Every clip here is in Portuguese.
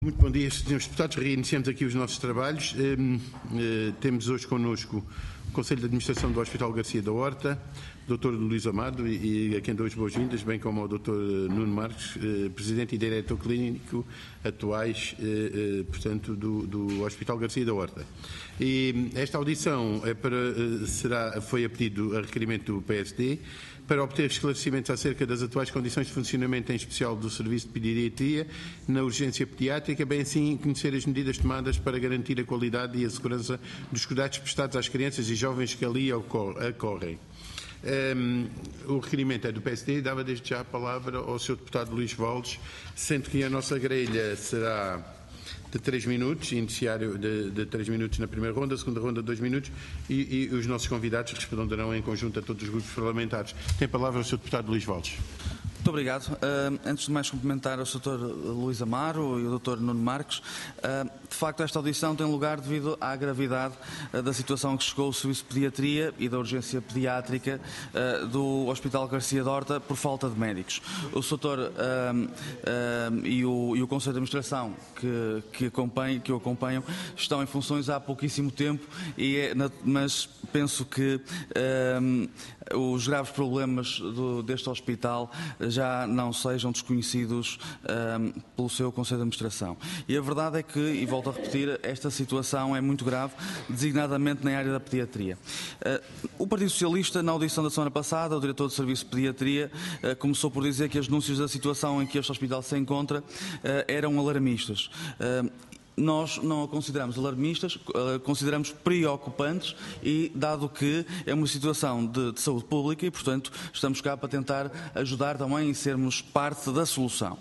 Muito bom dia, senhores deputados. Reiniciamos aqui os nossos trabalhos. Temos hoje connosco o Conselho de Administração do Hospital Garcia da Horta, o Dr. Luís Amado, e a quem dou as boas-vindas, bem como ao Dr. Nuno Marques, Presidente e Diretor Clínico atuais, portanto, do Hospital Garcia da Horta. E esta audição foi a pedido a requerimento do PSD, para obter esclarecimentos acerca das atuais condições de funcionamento, em especial do Serviço de Pediatria, na urgência pediátrica, bem assim conhecer as medidas tomadas para garantir a qualidade e a segurança dos cuidados prestados às crianças e jovens que ali ocorrem. O requerimento é do PSD, dava desde já a palavra ao Sr. Deputado Luís Valdes, sendo que a nossa grelha será de 3 minutos, iniciário de 3 minutos na primeira ronda, a segunda ronda de 2 minutos, e os nossos convidados responderão em conjunto a todos os grupos parlamentares. Tem a palavra o Sr. Deputado Luís Valdes. Muito obrigado. Antes de mais cumprimentar o Sr. Luís Amaro e o Dr. Nuno Marques. De facto, esta audição tem lugar devido à gravidade da situação que chegou o Serviço de Pediatria e da urgência pediátrica do Hospital Garcia da Horta por falta de médicos. O Sr. E o Conselho de Administração que o acompanham estão em funções há pouquíssimo tempo, mas penso que os graves problemas deste hospital já não sejam desconhecidos pelo seu Conselho de Administração. E a verdade é que, e volto a repetir, esta situação é muito grave, designadamente na área da pediatria. O Partido Socialista, na audição da semana passada, o Diretor de Serviço de Pediatria começou por dizer que as denúncias da situação em que este hospital se encontra eram alarmistas. Nós não a consideramos alarmistas, consideramos preocupantes e, dado que é uma situação de saúde pública e, portanto, estamos cá para tentar ajudar também e sermos parte da solução.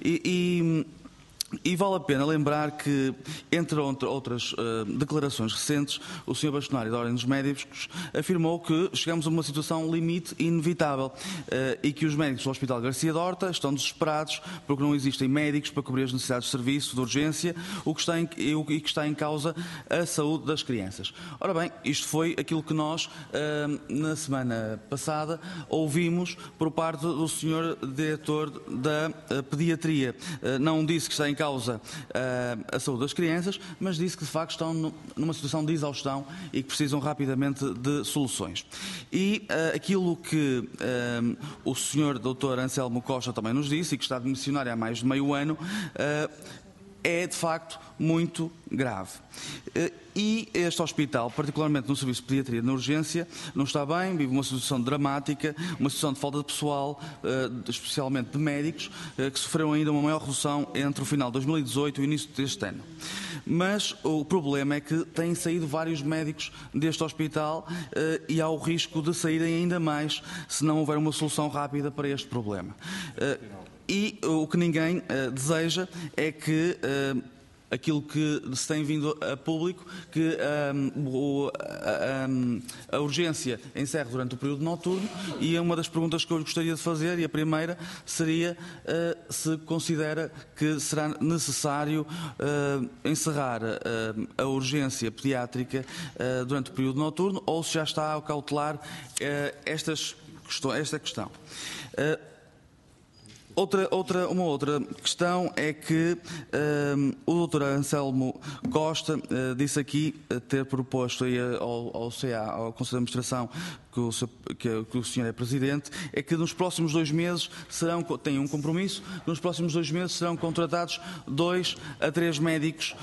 E vale a pena lembrar que, entre outras declarações recentes, o Sr. Bastonário da Ordem dos Médicos afirmou que chegamos a uma situação limite inevitável e que os médicos do Hospital Garcia da Horta estão desesperados porque não existem médicos para cobrir as necessidades de serviço, de urgência, o que está em causa a saúde das crianças. Ora bem, isto foi aquilo que nós, na semana passada, ouvimos por parte do Sr. Diretor da Pediatria. Não disse que está em causa a saúde das crianças, mas disse que de facto estão numa situação de exaustão e que precisam rapidamente de soluções. E aquilo que o Sr. Dr. Anselmo Costa também nos disse, e que está de missionário há mais de meio ano, é de facto muito grave. E este hospital, particularmente no Serviço de Pediatria na urgência, não está bem, vive uma situação dramática, uma situação de falta de pessoal, especialmente de médicos, que sofreram ainda uma maior redução entre o final de 2018 e o início deste ano. Mas o problema é que têm saído vários médicos deste hospital e há o risco de saírem ainda mais se não houver uma solução rápida para este problema. E o que ninguém deseja é que aquilo que se tem vindo a público, que a urgência encerre durante o período noturno, e é uma das perguntas que eu gostaria de fazer, e a primeira seria se considera que será necessário encerrar a urgência pediátrica durante o período noturno, ou se já está a cautelar esta questão. Uma outra questão é que o Dr. Anselmo Costa disse aqui ter proposto aí ao CA, ao Conselho de Administração, que o senhor é Presidente, é que nos próximos 2 meses tem um compromisso, nos próximos 2 meses serão contratados 2 a 3 médicos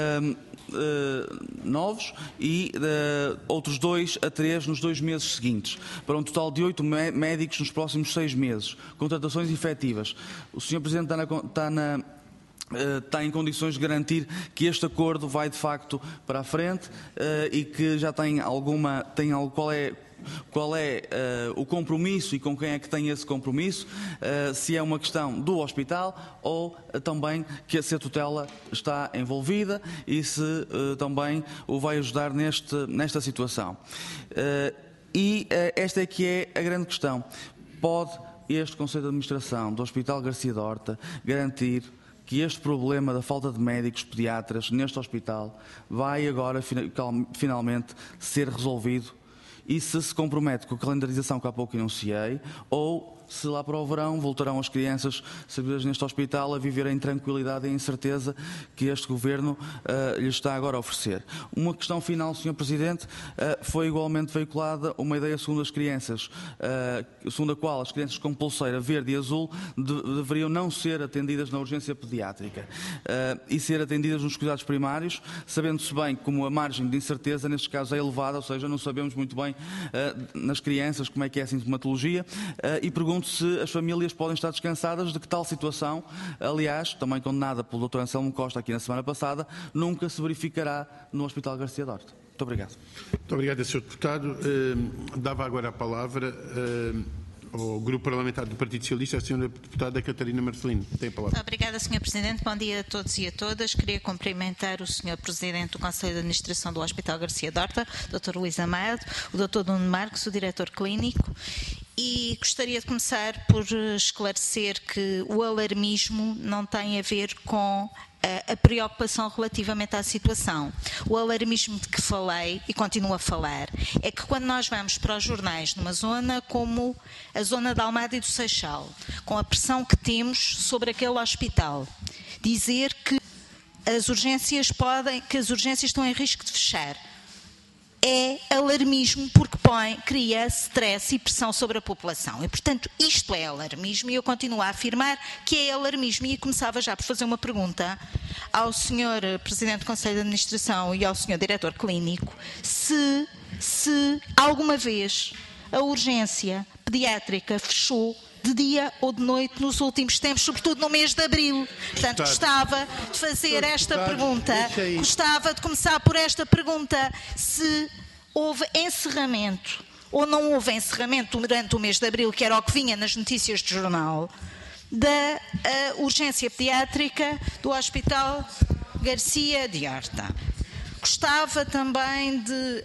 novos e outros 2 a 3 nos 2 meses seguintes, para um total de 8 médicos nos próximos 6 meses, contratações efetivas. O Sr. Presidente está em condições de garantir que este acordo vai de facto para a frente e que já qual é o compromisso e com quem é que tem esse compromisso, se é uma questão do hospital ou também se a tutela está envolvida e se também o vai ajudar nesta situação. Esta é que é a grande questão. Pode este Conselho de Administração do Hospital Garcia da Horta garantir que este problema da falta de médicos pediatras neste hospital vai agora finalmente ser resolvido? E se compromete com a calendarização que há pouco enunciei, ou se lá para o verão voltarão as crianças servidas neste hospital a viver em tranquilidade e em certeza que este Governo lhes está agora a oferecer. Uma questão final, Sr. Presidente, foi igualmente veiculada uma ideia segundo as crianças, segundo a qual as crianças com pulseira verde e azul deveriam não ser atendidas na urgência pediátrica e ser atendidas nos cuidados primários, sabendo-se bem como a margem de incerteza nestes casos é elevada, ou seja, não sabemos muito bem nas crianças como é que é a sintomatologia, e pergunto se as famílias podem estar descansadas de que tal situação, aliás, também condenada pelo Dr. Anselmo Costa aqui na semana passada, nunca se verificará no Hospital Garcia Dorta. Muito obrigado. Muito obrigado, Sr. Deputado. Dava agora a palavra ao Grupo Parlamentar do Partido Socialista, a Sra. Deputada Catarina Marcelino. Tem a palavra. Obrigada, Sr. Presidente. Bom dia a todos e a todas. Queria cumprimentar o Sr. Presidente do Conselho de Administração do Hospital Garcia Dorta, Dr. Luís Amado, o Dr. Nuno Marques, o Diretor Clínico, e gostaria de começar por esclarecer que o alarmismo não tem a ver com a preocupação relativamente à situação. O alarmismo de que falei, e continuo a falar, é que quando nós vamos para os jornais numa zona como a zona da Almada e do Seixal, com a pressão que temos sobre aquele hospital, dizer que as urgências estão em risco de fechar, é alarmismo porque cria stress e pressão sobre a população. E, portanto, isto é alarmismo e eu continuo a afirmar que é alarmismo. E começava já por fazer uma pergunta ao Sr. Presidente do Conselho de Administração e ao Sr. Diretor Clínico se alguma vez a urgência pediátrica fechou de dia ou de noite nos últimos tempos, sobretudo no mês de abril. Portanto, gostava de fazer esta pergunta, gostava de começar por esta pergunta, se houve encerramento ou não houve encerramento durante o mês de abril, que era o que vinha nas notícias do jornal, da urgência pediátrica do Hospital Garcia de Horta. Gostava também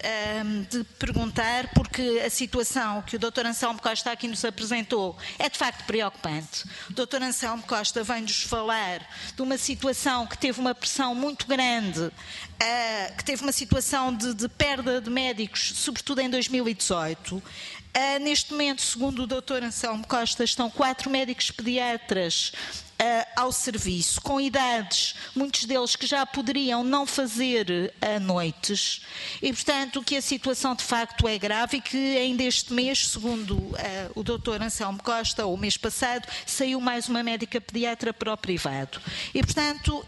de perguntar, porque a situação que o Dr. Anselmo Costa aqui nos apresentou é de facto preocupante. O Dr. Anselmo Costa vem-nos falar de uma situação que teve uma pressão muito grande, que teve uma situação de perda de médicos, sobretudo em 2018. Neste momento, segundo o Dr. Anselmo Costa, estão 4 médicos pediatras ao serviço, com idades, muitos deles que já poderiam não fazer noites, e portanto que a situação de facto é grave e que ainda este mês, segundo o Dr. Anselmo Costa, ou o mês passado, saiu mais uma médica pediatra para o privado. E portanto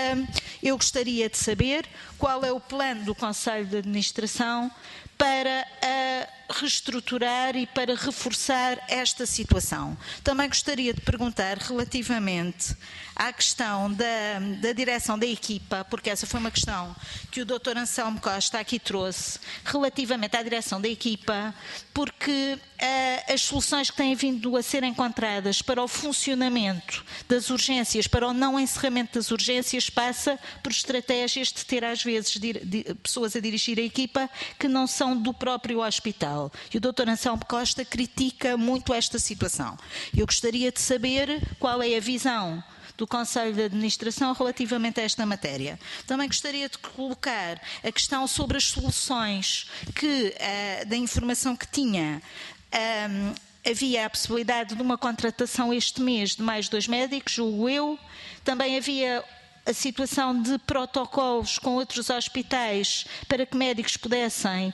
eu gostaria de saber qual é o plano do Conselho de Administração para reestruturar e para reforçar esta situação. Também gostaria de perguntar relativamente à questão da direção da equipa, porque essa foi uma questão que o Dr. Anselmo Costa aqui trouxe, relativamente à direção da equipa, porque as soluções que têm vindo a ser encontradas para o funcionamento das urgências, para o não encerramento das urgências, passa por estratégias de ter às vezes pessoas a dirigir a equipa que não são do próprio hospital. E o Dr. Anselmo Costa critica muito esta situação. Eu gostaria de saber qual é a visão do Conselho de Administração relativamente a esta matéria. Também gostaria de colocar a questão sobre as soluções que, da informação que tinha, havia a possibilidade de uma contratação este mês de mais 2 médicos, julgo eu. Também havia a situação de protocolos com outros hospitais para que médicos pudessem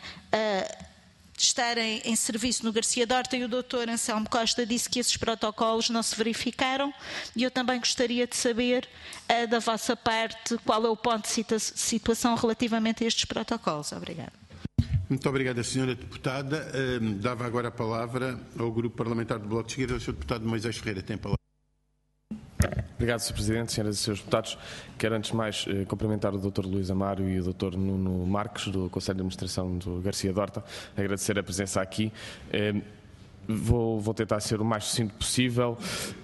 estarem em serviço no Garcia Dorta, e o Dr. Anselmo Costa disse que esses protocolos não se verificaram, e eu também gostaria de saber da vossa parte qual é o ponto de situação relativamente a estes protocolos. Obrigada. Muito obrigada, Sra. Deputada. Dava agora a palavra ao Grupo Parlamentar do Bloco de Esquerda, ao Sr. Deputado Moisés Ferreira. Tem a palavra. Obrigado, Sr. Presidente, senhoras e senhores deputados. Quero antes de mais cumprimentar o Dr. Luís Amaro e o Dr. Nuno Marques, do Conselho de Administração do Garcia Dorta, agradecer a presença aqui. Vou tentar ser o mais sucinto possível.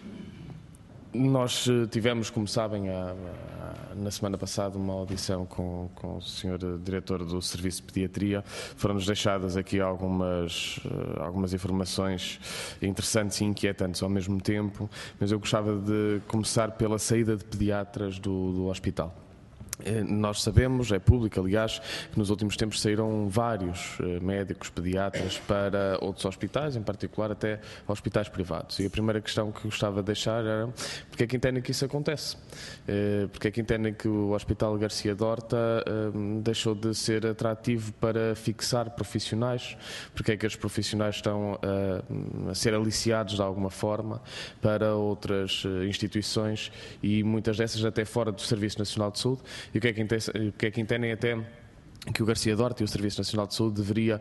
Nós tivemos, como sabem, na semana passada uma audição com o Sr. Diretor do Serviço de Pediatria. Foram-nos deixadas aqui algumas informações interessantes e inquietantes ao mesmo tempo, mas eu gostava de começar pela saída de pediatras do hospital. Nós sabemos, é público, aliás, que nos últimos tempos saíram vários médicos pediatras para outros hospitais, em particular até hospitais privados. E a primeira questão que gostava de deixar era porque é que entendem que isso acontece? Porque é que entendem que o Hospital Garcia Dorta deixou de ser atrativo para fixar profissionais? Porque é que os profissionais estão a ser aliciados de alguma forma para outras instituições e muitas dessas até fora do Serviço Nacional de Saúde? E o que é que entendem até que o Garcia Dorta e o Serviço Nacional de Saúde deveria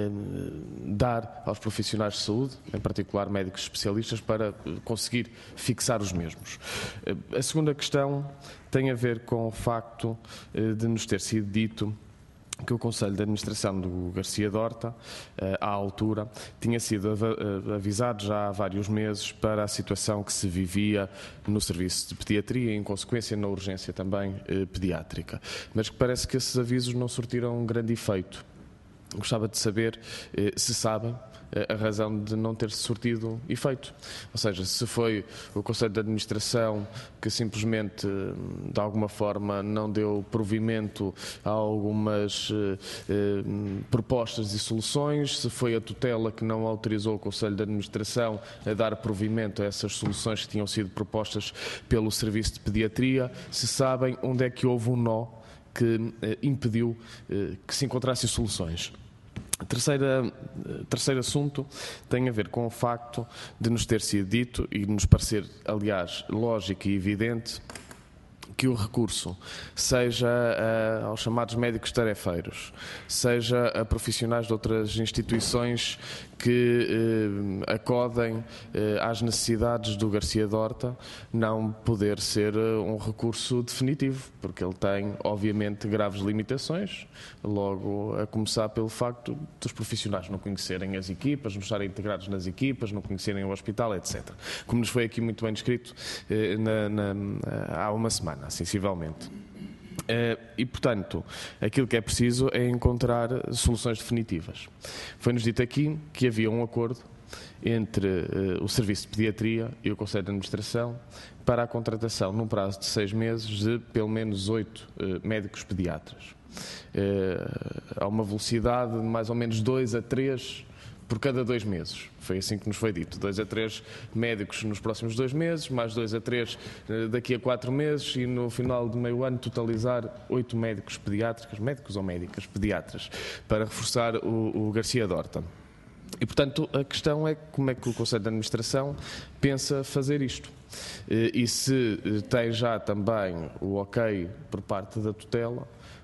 dar aos profissionais de saúde, em particular médicos especialistas, para conseguir fixar os mesmos. A segunda questão tem a ver com o facto de nos ter sido dito que o Conselho de Administração do Garcia Dorta, à altura, tinha sido avisado já há vários meses para a situação que se vivia no serviço de pediatria e, em consequência, na urgência também pediátrica. Mas que parece que esses avisos não surtiram um grande efeito. Gostava de saber se sabem a razão de não ter surtido efeito. Ou seja, se foi o Conselho de Administração que simplesmente, de alguma forma, não deu provimento a algumas propostas e soluções, se foi a tutela que não autorizou o Conselho de Administração a dar provimento a essas soluções que tinham sido propostas pelo Serviço de Pediatria, se sabem onde é que houve um nó que impediu que se encontrassem soluções. Terceiro assunto tem a ver com o facto de nos ter sido dito, e nos parecer, aliás, lógico e evidente, que o recurso, seja aos chamados médicos tarefeiros, seja a profissionais de outras instituições que acodem às necessidades do Garcia Dorta, não poder ser um recurso definitivo, porque ele tem, obviamente, graves limitações, logo a começar pelo facto dos profissionais não conhecerem as equipas, não estarem integrados nas equipas, não conhecerem o hospital, etc. Como nos foi aqui muito bem descrito há uma semana, sensivelmente. E, portanto, aquilo que é preciso é encontrar soluções definitivas. Foi-nos dito aqui que havia um acordo entre o Serviço de Pediatria e o Conselho de Administração para a contratação, num prazo de 6 meses, de pelo menos 8 médicos pediatras. A uma velocidade de mais ou menos 2 a 3 por cada 2 meses. Foi assim que nos foi dito. 2 a 3 médicos nos próximos 2 meses, mais 2 a 3 daqui a 4 meses e no final de meio ano totalizar 8 médicos pediátricos, médicos ou médicas pediatras, para reforçar o Garcia Dorta. E, portanto, a questão é como é que o Conselho de Administração pensa fazer isto. E se tem já também o ok por parte da tutela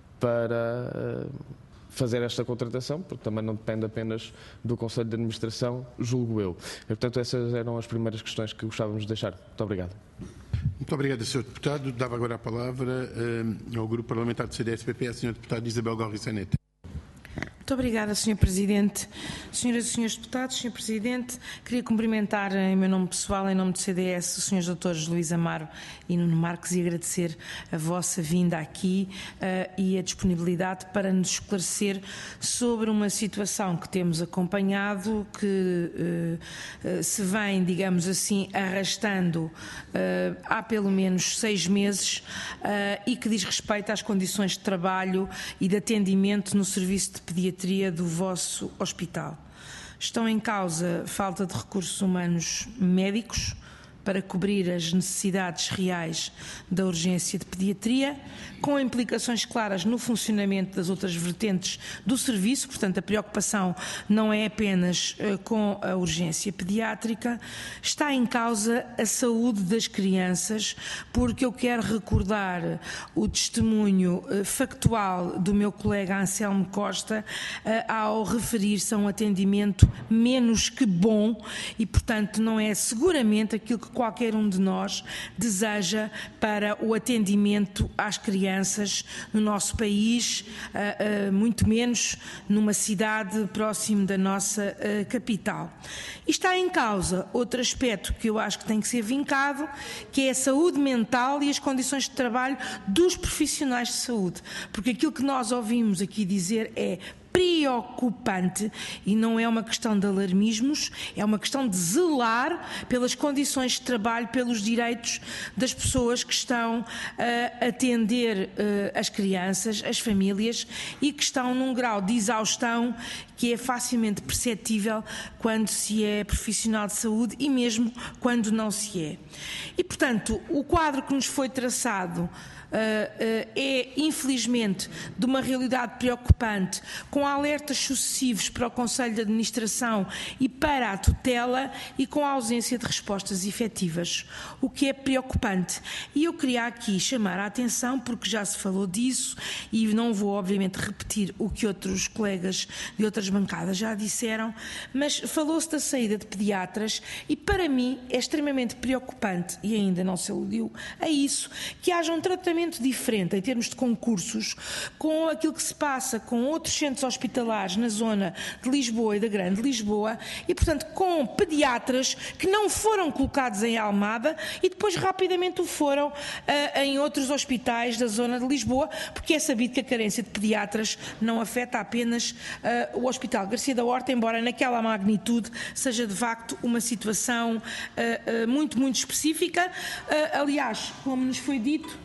para fazer esta contratação, porque também não depende apenas do Conselho de Administração, julgo eu. E, portanto, essas eram as primeiras questões que gostávamos de deixar. Muito obrigado. Muito obrigado, Sr. Deputado. Dava agora a palavra ao Grupo Parlamentar do CDS-PP, a Sra. Deputada Isabel Gorriçanete. Muito obrigada, Sr. Presidente. Senhoras e Senhores Deputados, Sr. Presidente, queria cumprimentar em meu nome pessoal, em nome do CDS, os Srs. Doutores Luís Amaro e Nuno Marques e agradecer a vossa vinda aqui e a disponibilidade para nos esclarecer sobre uma situação que temos acompanhado, que se vem, digamos assim, arrastando há pelo menos 6 meses e que diz respeito às condições de trabalho e de atendimento no serviço de pediatria do vosso hospital. Estão em causa falta de recursos humanos médicos para cobrir as necessidades reais da urgência de pediatria, com implicações claras no funcionamento das outras vertentes do serviço. Portanto, a preocupação não é apenas com a urgência pediátrica. Está em causa a saúde das crianças, porque eu quero recordar o testemunho factual do meu colega Anselmo Costa ao referir-se a um atendimento menos que bom e, portanto, não é seguramente aquilo que qualquer um de nós deseja para o atendimento às crianças no nosso país, muito menos numa cidade próximo da nossa capital. E está em causa outro aspecto que eu acho que tem que ser vincado, que é a saúde mental e as condições de trabalho dos profissionais de saúde. Porque aquilo que nós ouvimos aqui dizer é preocupante, e não é uma questão de alarmismos, é uma questão de zelar pelas condições de trabalho, pelos direitos das pessoas que estão a atender as crianças, as famílias, e que estão num grau de exaustão que é facilmente perceptível quando se é profissional de saúde e mesmo quando não se é. E, portanto, o quadro que nos foi traçado é, infelizmente, de uma realidade preocupante, com alertas sucessivos para o Conselho de Administração e para a tutela e com a ausência de respostas efetivas, o que é preocupante. E eu queria aqui chamar a atenção, porque já se falou disso, e não vou, obviamente, repetir o que outros colegas de outras bancadas já disseram, mas falou-se da saída de pediatras e, para mim, é extremamente preocupante, e ainda não se aludiu a isso, que haja um tratamento diferente em termos de concursos com aquilo que se passa com outros centros hospitalares na zona de Lisboa e da Grande Lisboa e, portanto, com pediatras que não foram colocados em Almada e depois rapidamente o foram em outros hospitais da zona de Lisboa, porque é sabido que a carência de pediatras não afeta apenas o Hospital Garcia da Horta, embora naquela magnitude seja de facto uma situação muito, muito específica. Aliás, como nos foi dito,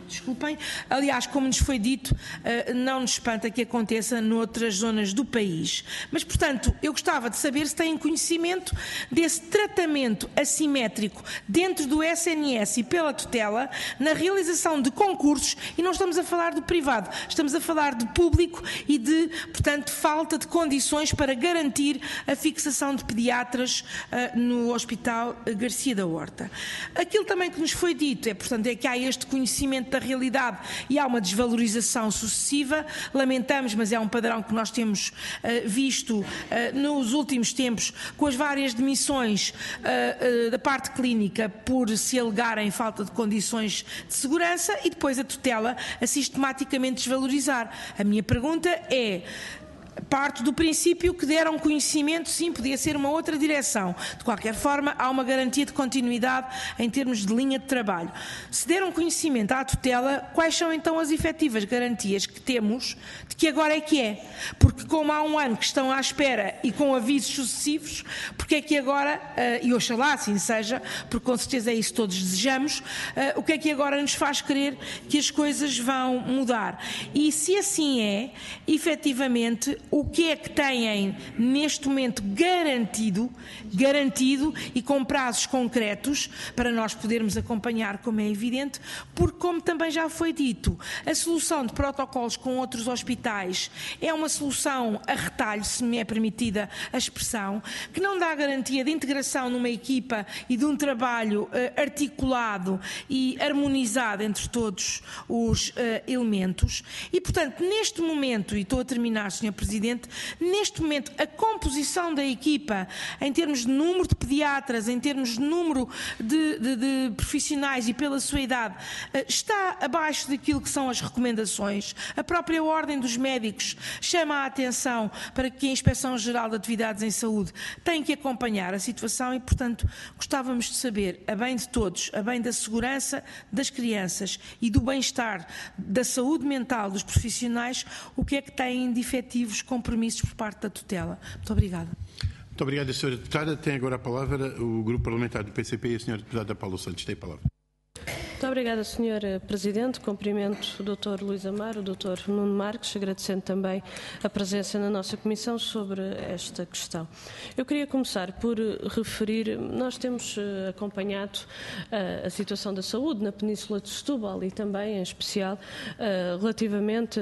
não nos espanta que aconteça noutras zonas do país. Mas, portanto, eu gostava de saber se têm conhecimento desse tratamento assimétrico dentro do SNS e pela tutela na realização de concursos, e não estamos a falar do privado, estamos a falar do público e de, portanto, falta de condições para garantir a fixação de pediatras no Hospital Garcia da Horta. Aquilo também que nos foi dito portanto, é que há este conhecimento da realidade e há uma desvalorização sucessiva. Lamentamos, mas é um padrão que nós temos visto nos últimos tempos, com as várias demissões da parte clínica por se alegarem falta de condições de segurança e depois a tutela a sistematicamente desvalorizar. A minha pergunta é: parto do princípio que deram conhecimento, sim, podia ser uma outra direção. De qualquer forma, há uma garantia de continuidade em termos de linha de trabalho. Se deram conhecimento à tutela, quais são então as efetivas garantias que temos de que agora é que é? Porque como há um ano que estão à espera e com avisos sucessivos, porque é que agora, e oxalá assim seja, porque com certeza é isso que todos desejamos, o que é que agora nos faz crer que as coisas vão mudar? E se assim é, efetivamente, o que é que têm neste momento garantido e com prazos concretos para nós podermos acompanhar, como é evidente, porque, como também já foi dito, a solução de protocolos com outros hospitais é uma solução a retalho, se me é permitida a expressão, que não dá garantia de integração numa equipa e de um trabalho articulado e harmonizado entre todos os elementos. E, portanto, neste momento, e estou a terminar, Sr. Presidente, neste momento a composição da equipa em termos de número de pediatras, em termos de número de profissionais e pela sua idade, está abaixo daquilo que são as recomendações. A própria Ordem dos Médicos chama a atenção para que a Inspeção-Geral de Atividades em Saúde tem que acompanhar a situação e, portanto, gostávamos de saber, a bem de todos, a bem da segurança das crianças e do bem-estar da saúde mental dos profissionais, o que é que têm de efetivos compromissos por parte da tutela. Muito obrigada. Muito obrigado, Sra. Deputada. Tem agora a palavra o Grupo Parlamentar do PCP e a Sra. Deputada Paula Santos. Tem a palavra. Muito obrigada, Sr. Presidente. Cumprimento o Dr. Luís Amaro, o Dr. Nuno Marques, agradecendo também a presença na nossa Comissão sobre esta questão. Eu queria começar por referir, nós temos acompanhado a situação da saúde na Península de Setúbal e também, em especial, relativamente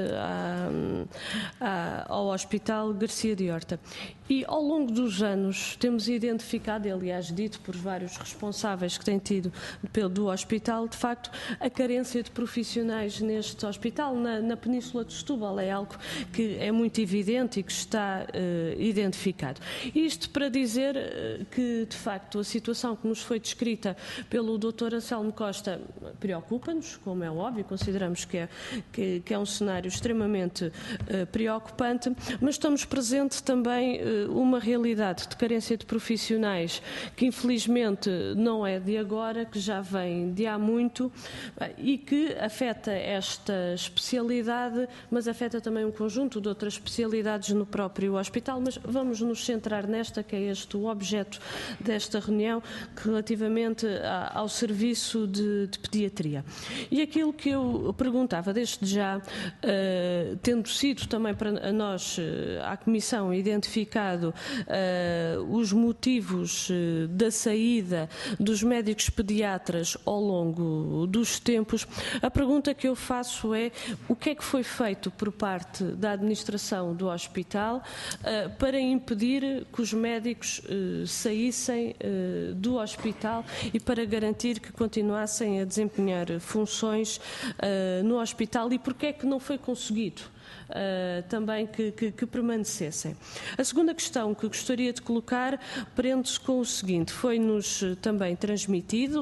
ao Hospital Garcia de Horta. E, ao longo dos anos, temos identificado, e aliás dito por vários responsáveis que têm tido do hospital, de facto, a carência de profissionais neste hospital. Na Península de Setúbal é algo que é muito evidente e que está identificado. Isto para dizer que, de facto, a situação que nos foi descrita pelo Dr. Anselmo Costa preocupa-nos, como é óbvio, consideramos que é um cenário extremamente preocupante, mas estamos presente também uma realidade de carência de profissionais que, infelizmente, não é de agora, que já vem de há muito feito e que afeta esta especialidade, mas afeta também um conjunto de outras especialidades no próprio hospital, mas vamos nos centrar nesta, que é este o objeto desta reunião, relativamente ao serviço de pediatria. E aquilo que eu perguntava desde já, tendo sido também para nós, à Comissão, identificado os motivos da saída dos médicos pediatras ao longo dos tempos, a pergunta que eu faço é: o que é que foi feito por parte da administração do hospital para impedir que os médicos saíssem do hospital e para garantir que continuassem a desempenhar funções no hospital, e porque é que não foi conseguido também que permanecessem? A segunda questão que gostaria de colocar prende-se com o seguinte: foi-nos também transmitido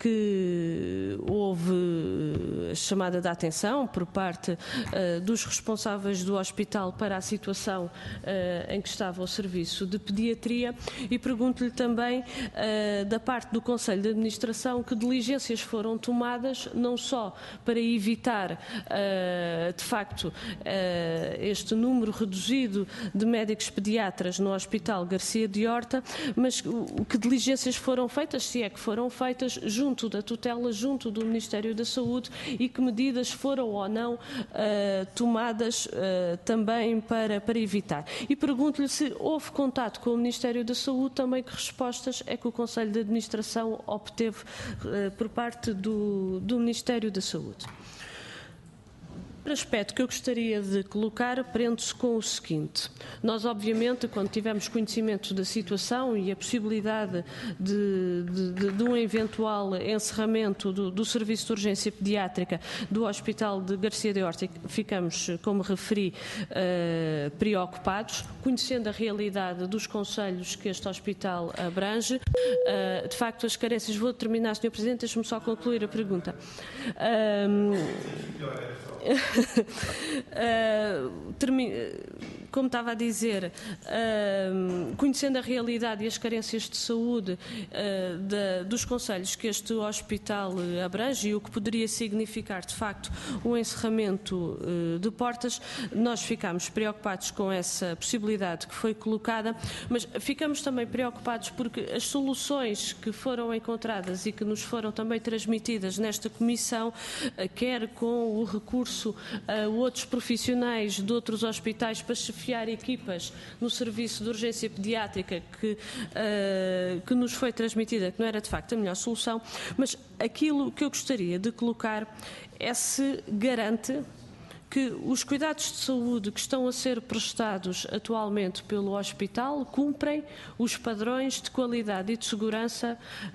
que houve a chamada de atenção por parte dos responsáveis do hospital para a situação em que estava o serviço de pediatria, e pergunto-lhe também da parte do Conselho de Administração que diligências foram tomadas, não só para evitar de facto este número reduzido de médicos pediatras no Hospital Garcia de Horta, mas que diligências foram feitas, se é que foram feitas, junto da tutela, junto do Ministério da Saúde, e que medidas foram ou não tomadas também para evitar. E pergunto-lhe se houve contato com o Ministério da Saúde, também que respostas é que o Conselho de Administração obteve por parte do Ministério da Saúde. Outro aspecto que eu gostaria de colocar prende-se com o seguinte: nós, obviamente, quando tivemos conhecimento da situação e a possibilidade de um eventual encerramento do serviço de urgência pediátrica do Hospital de Garcia de Horta, ficamos, como referi, preocupados, conhecendo a realidade dos concelhos que este hospital abrange. De facto, as carências... Vou terminar, Sr. Presidente, deixe-me só concluir a pergunta. Como estava a dizer, conhecendo a realidade e as carências de saúde dos concelhos que este hospital abrange e o que poderia significar, de facto, um encerramento de portas, nós ficámos preocupados com essa possibilidade que foi colocada, mas ficamos também preocupados porque as soluções que foram encontradas e que nos foram também transmitidas nesta comissão, quer com o recurso a outros profissionais de outros hospitais para chefiar equipas no serviço de urgência pediátrica, que nos foi transmitida, que não era de facto a melhor solução, mas aquilo que eu gostaria de colocar é se garante que os cuidados de saúde que estão a ser prestados atualmente pelo hospital cumprem os padrões de qualidade e de segurança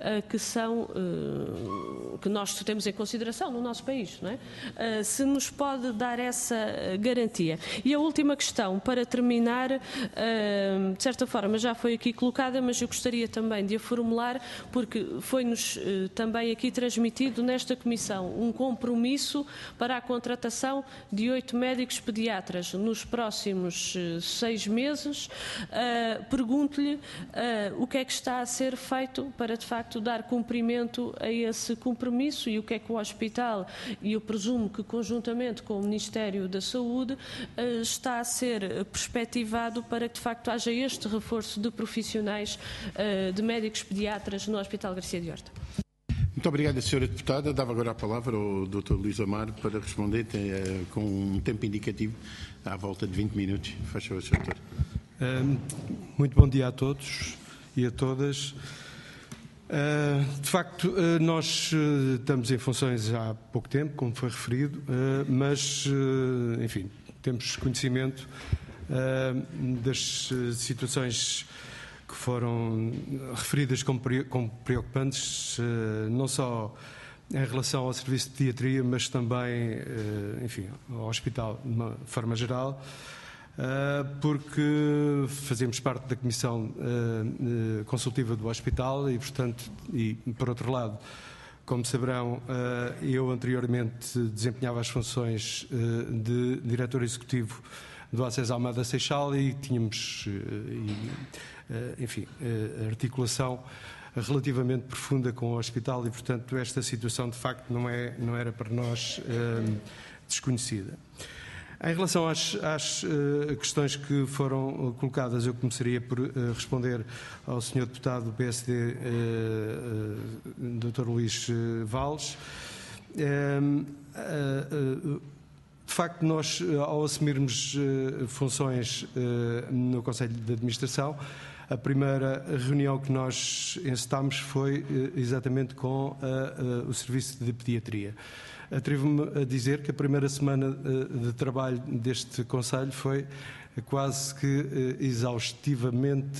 que nós temos em consideração no nosso país, não é? Se nos pode dar essa garantia. E a última questão, para terminar, de certa forma já foi aqui colocada, mas eu gostaria também de a formular, porque foi-nos também aqui transmitido nesta comissão um compromisso para a contratação de 8 médicos pediatras nos próximos 6 meses. Pergunto-lhe o que é que está a ser feito para, de facto, dar cumprimento a esse compromisso e o que é que o hospital, e eu presumo que conjuntamente com o Ministério da Saúde, está a ser perspectivado para que, de facto, haja este reforço de profissionais, de médicos pediatras no Hospital Garcia de Horta. Muito obrigado, Sra. Deputada. Dava agora a palavra ao Dr. Luís Amaro para responder com um tempo indicativo à volta de 20 minutos. Faz favor, Sr. Doutor. Muito bom dia a todos e a todas. De facto, nós estamos em funções há pouco tempo, como foi referido, mas, enfim, temos conhecimento das situações que foram referidas como preocupantes, não só em relação ao serviço de pediatria, mas também, enfim, ao hospital de uma forma geral, porque fazemos parte da Comissão Consultiva do Hospital e, portanto, e por outro lado, como saberão, eu anteriormente desempenhava as funções de diretor executivo do ACES Almada Seixal e tínhamos, enfim, articulação relativamente profunda com o hospital e, portanto, esta situação de facto não era para nós desconhecida. Em relação às questões que foram colocadas, eu começaria por responder ao Sr. Deputado do PSD, Dr. Luís Valles. De facto, nós, ao assumirmos funções no Conselho de Administração, a primeira reunião que nós encetámos foi exatamente com o Serviço de Pediatria. Atrevo-me a dizer que a primeira semana de trabalho deste Conselho foi quase que exaustivamente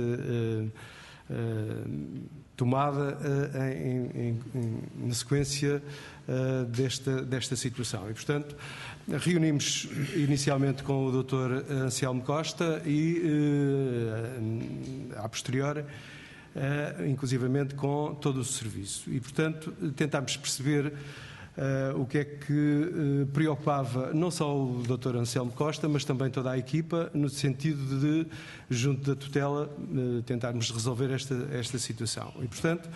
tomada na sequência desta situação. E, portanto, reunimos inicialmente com o Dr. Anselmo Costa e, a posteriori, inclusivamente com todo o serviço. E, portanto, tentámos perceber o que é que preocupava não só o Dr. Anselmo Costa, mas também toda a equipa, no sentido de, junto da tutela, tentarmos resolver esta situação. E, portanto,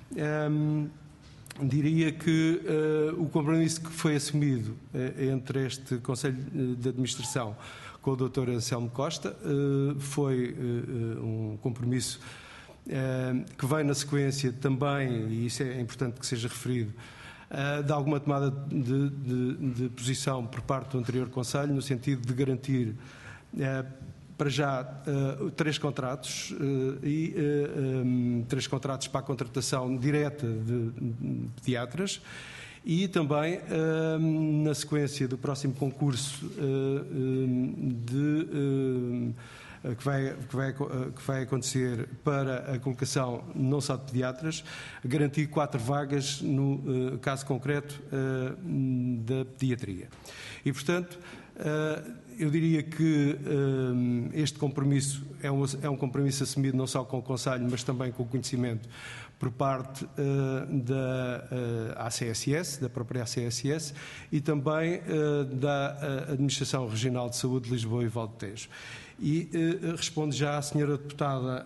diria que o compromisso que foi assumido entre este Conselho de Administração com o Dr. Anselmo Costa foi um compromisso que vem na sequência também, e isso é importante que seja referido, de alguma tomada de posição por parte do anterior Conselho, no sentido de garantir, para já, 3 contratos e 3 contratos para a contratação direta de pediatras e também, na sequência do próximo concurso que vai acontecer para a colocação não só de pediatras, garantir 4 vagas no caso concreto da pediatria. E, portanto, eu diria que este compromisso é um compromisso assumido não só com o Conselho, mas também com o conhecimento por parte da ACSS, da própria ACSS, e também da Administração Regional de Saúde de Lisboa e Val do Tejo. E respondo já à senhora deputada,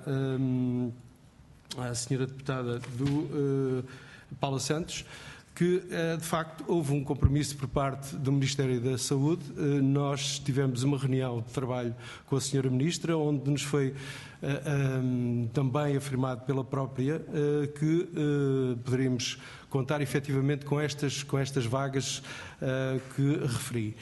do Paula Santos, que de facto houve um compromisso por parte do Ministério da Saúde. Nós tivemos uma reunião de trabalho com a senhora Ministra, onde nos foi também afirmado pela própria que poderíamos contar efetivamente com estas vagas que referi.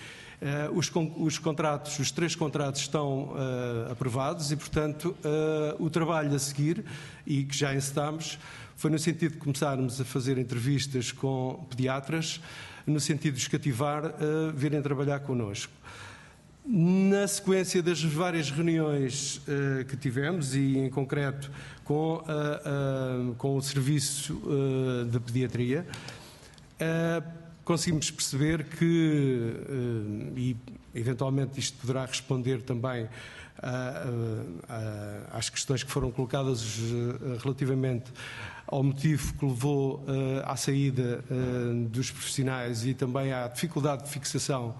Os 3 contratos estão aprovados e, portanto, o trabalho a seguir, e que já encetámos, foi no sentido de começarmos a fazer entrevistas com pediatras, no sentido de os cativar a virem trabalhar connosco. Na sequência das várias reuniões que tivemos, e em concreto com o Serviço de Pediatria, conseguimos perceber que, e eventualmente isto poderá responder também às questões que foram colocadas relativamente ao motivo que levou à saída dos profissionais e também à dificuldade de fixação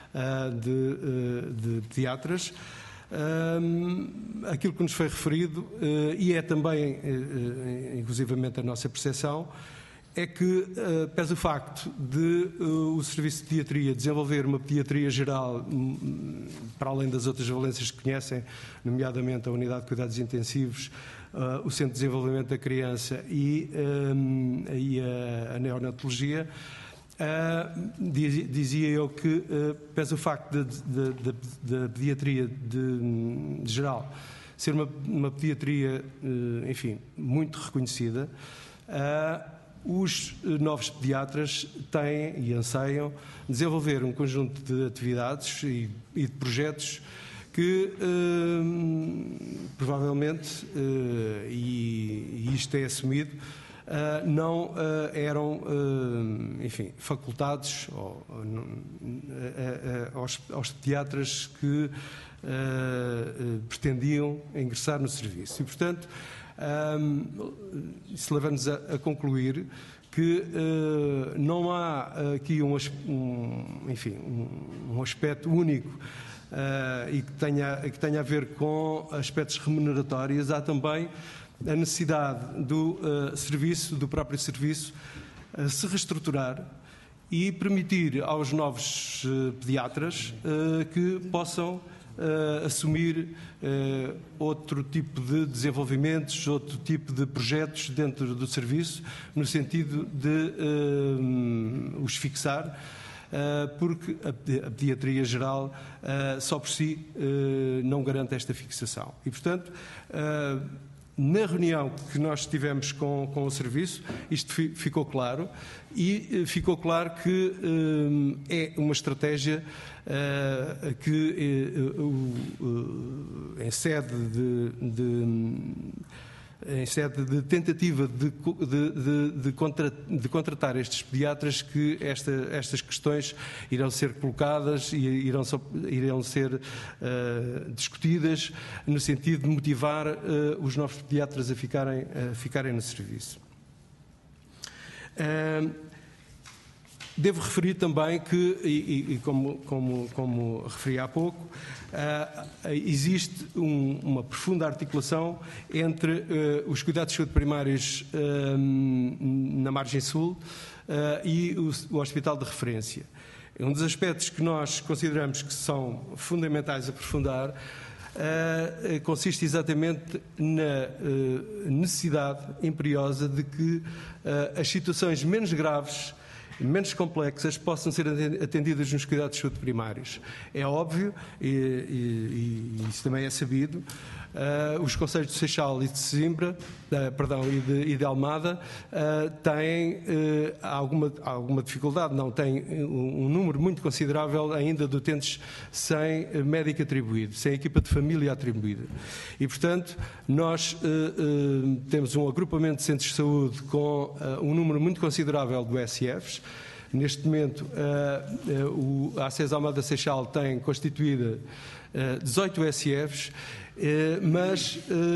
de pediatras. Aquilo que nos foi referido, e é também inclusivamente a nossa percepção, é que, pese o facto de o Serviço de Pediatria desenvolver uma pediatria geral, para além das outras valências que conhecem, nomeadamente a Unidade de Cuidados Intensivos, o Centro de Desenvolvimento da Criança e a Neonatologia, dizia eu que, pese o facto da pediatria de geral ser uma pediatria, enfim, muito reconhecida, os novos pediatras têm e anseiam desenvolver um conjunto de atividades e de projetos que provavelmente, e isto é assumido, não eram, enfim, facultados aos pediatras que pretendiam ingressar no serviço. E, portanto, isso leva-nos a concluir que não há aqui um aspecto único e que tenha a ver com aspectos remuneratórios. Há também a necessidade do próprio serviço, se reestruturar e permitir aos novos pediatras que possam assumir outro tipo de desenvolvimentos, outro tipo de projetos dentro do serviço, no sentido de os fixar, porque a pediatria geral só por si não garante esta fixação. E, portanto, na reunião que nós tivemos com o serviço, isto ficou claro, e ficou claro que é uma estratégia que, em sede de tentativa de contratar estes pediatras, que estas questões irão ser colocadas e irão ser discutidas no sentido de motivar os novos pediatras a ficarem no serviço. Devo referir também que, como referi há pouco, existe uma profunda articulação entre os cuidados de saúde primários na margem sul e o hospital de referência. Um dos aspectos que nós consideramos que são fundamentais aprofundar consiste exatamente na necessidade imperiosa de que as situações menos graves, menos complexas, possam ser atendidas nos cuidados de saúde primários. É óbvio, e isso também é sabido, os concelhos de Seixal e de Sesimbra, e de Almada, têm alguma dificuldade, não têm um número muito considerável ainda de utentes sem médico atribuído, sem equipa de família atribuída. E, portanto, nós temos um agrupamento de centros de saúde com um número muito considerável de USFs. Neste momento, a ACES Almada Seixal tem constituída 18 USFs, mas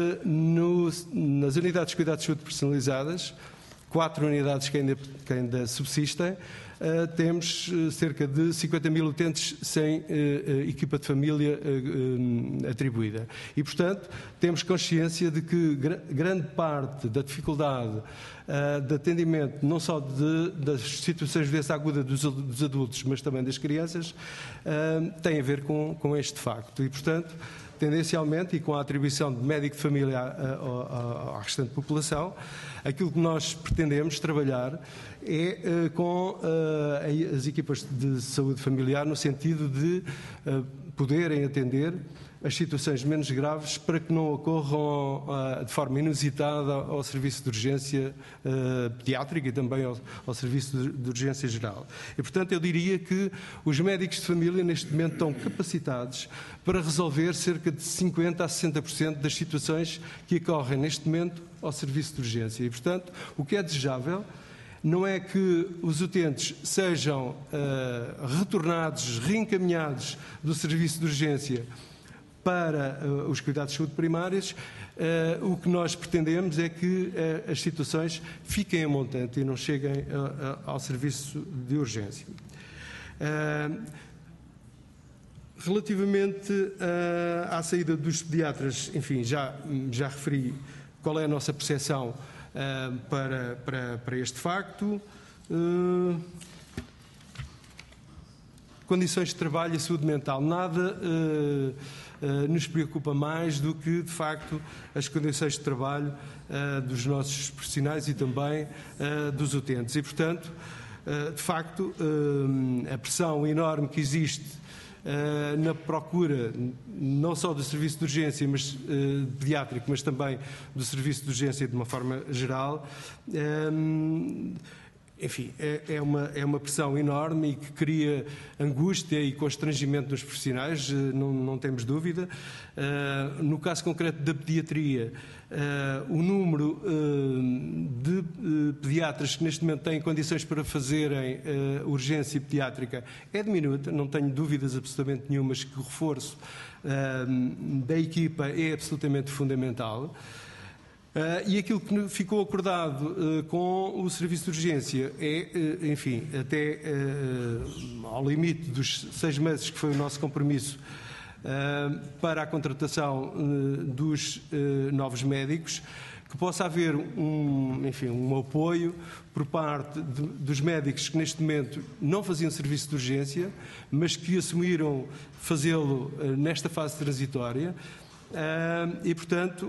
nas unidades de cuidados de saúde personalizadas, 4 unidades que ainda subsistem, temos cerca de 50 mil utentes sem equipa de família atribuída. E, portanto, temos consciência de que grande parte da dificuldade de atendimento, não só das situações de doença aguda dos adultos, mas também das crianças, tem a ver com este facto. E, portanto, tendencialmente, e com a atribuição de médico de família à restante população, aquilo que nós pretendemos trabalhar é com as equipas de saúde familiar, no sentido de poderem atender as situações menos graves, para que não ocorram de forma inusitada ao serviço de urgência pediátrica e também ao serviço de urgência geral. E, portanto, eu diria que os médicos de família neste momento estão capacitados para resolver cerca de 50% a 60% das situações que ocorrem neste momento ao serviço de urgência. E, portanto, o que é desejável não é que os utentes sejam retornados, reencaminhados do serviço de urgência para os cuidados de saúde primários. O que nós pretendemos é que as situações fiquem a montante e não cheguem ao serviço de urgência. Relativamente à saída dos pediatras, enfim, já referi qual é a nossa percepção para este facto. Condições de trabalho e saúde mental. Nada nos preocupa mais do que, de facto, as condições de trabalho dos nossos profissionais e também dos utentes. E, portanto, de facto, a pressão enorme que existe na procura, não só do serviço de urgência pediátrico, mas também do serviço de urgência de uma forma geral, enfim, é uma pressão enorme e que cria angústia e constrangimento nos profissionais, não temos dúvida. No caso concreto da pediatria, o número de pediatras que neste momento têm condições para fazerem urgência pediátrica é diminuta, não tenho dúvidas absolutamente nenhumas que o reforço da equipa é absolutamente fundamental. E aquilo que ficou acordado com o serviço de urgência é, enfim, até ao limite dos 6 meses, que foi o nosso compromisso, para a contratação dos novos médicos, que que possa haver um apoio por parte dos médicos que neste momento não faziam serviço de urgência, mas que assumiram fazê-lo nesta fase transitória e, portanto,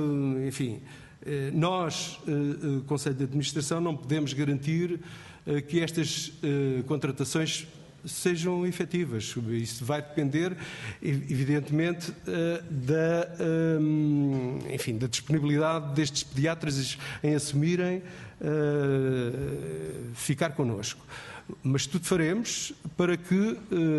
nós, Conselho de Administração, não podemos garantir que estas contratações sejam efetivas. Isso vai depender, evidentemente, da disponibilidade destes pediatras em assumirem ficar connosco. Mas tudo faremos para que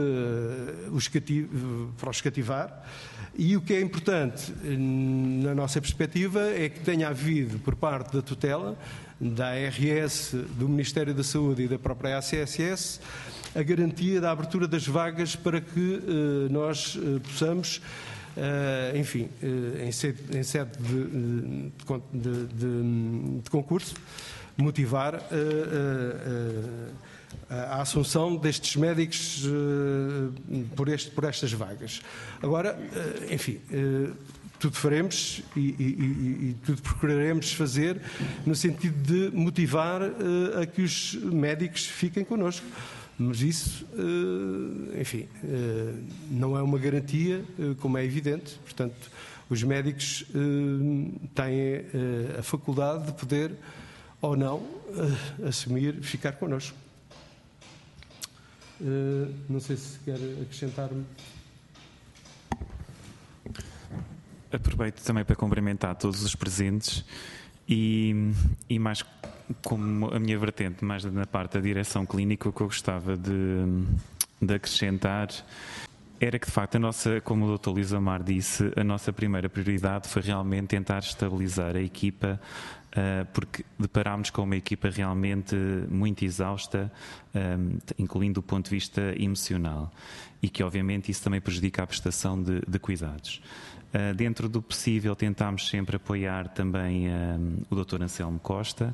para os cativar. E o que é importante, na nossa perspectiva, é que tenha havido, por parte da tutela, da ARS, do Ministério da Saúde e da própria ACSS, a garantia da abertura das vagas para que nós possamos, em sede de concurso, motivar a assunção destes médicos por estas vagas. Agora, tudo faremos e tudo procuraremos fazer no sentido de motivar a que os médicos fiquem connosco. Mas isso, não é uma garantia, como é evidente. Portanto, os médicos têm a faculdade de poder ou não assumir, ficar connosco. Não sei se quer acrescentar-me. Aproveito também para cumprimentar todos os presentes e mais como a minha vertente, mais na parte da direção clínica, o que eu gostava de acrescentar era que, de facto, como o Dr. Luís Amar disse, a nossa primeira prioridade foi realmente tentar estabilizar a equipa, porque deparámos com uma equipa realmente muito exausta, incluindo o ponto de vista emocional, e que, obviamente, isso também prejudica a prestação de cuidados. Dentro do possível, tentámos sempre apoiar também o Dr. Anselmo Costa,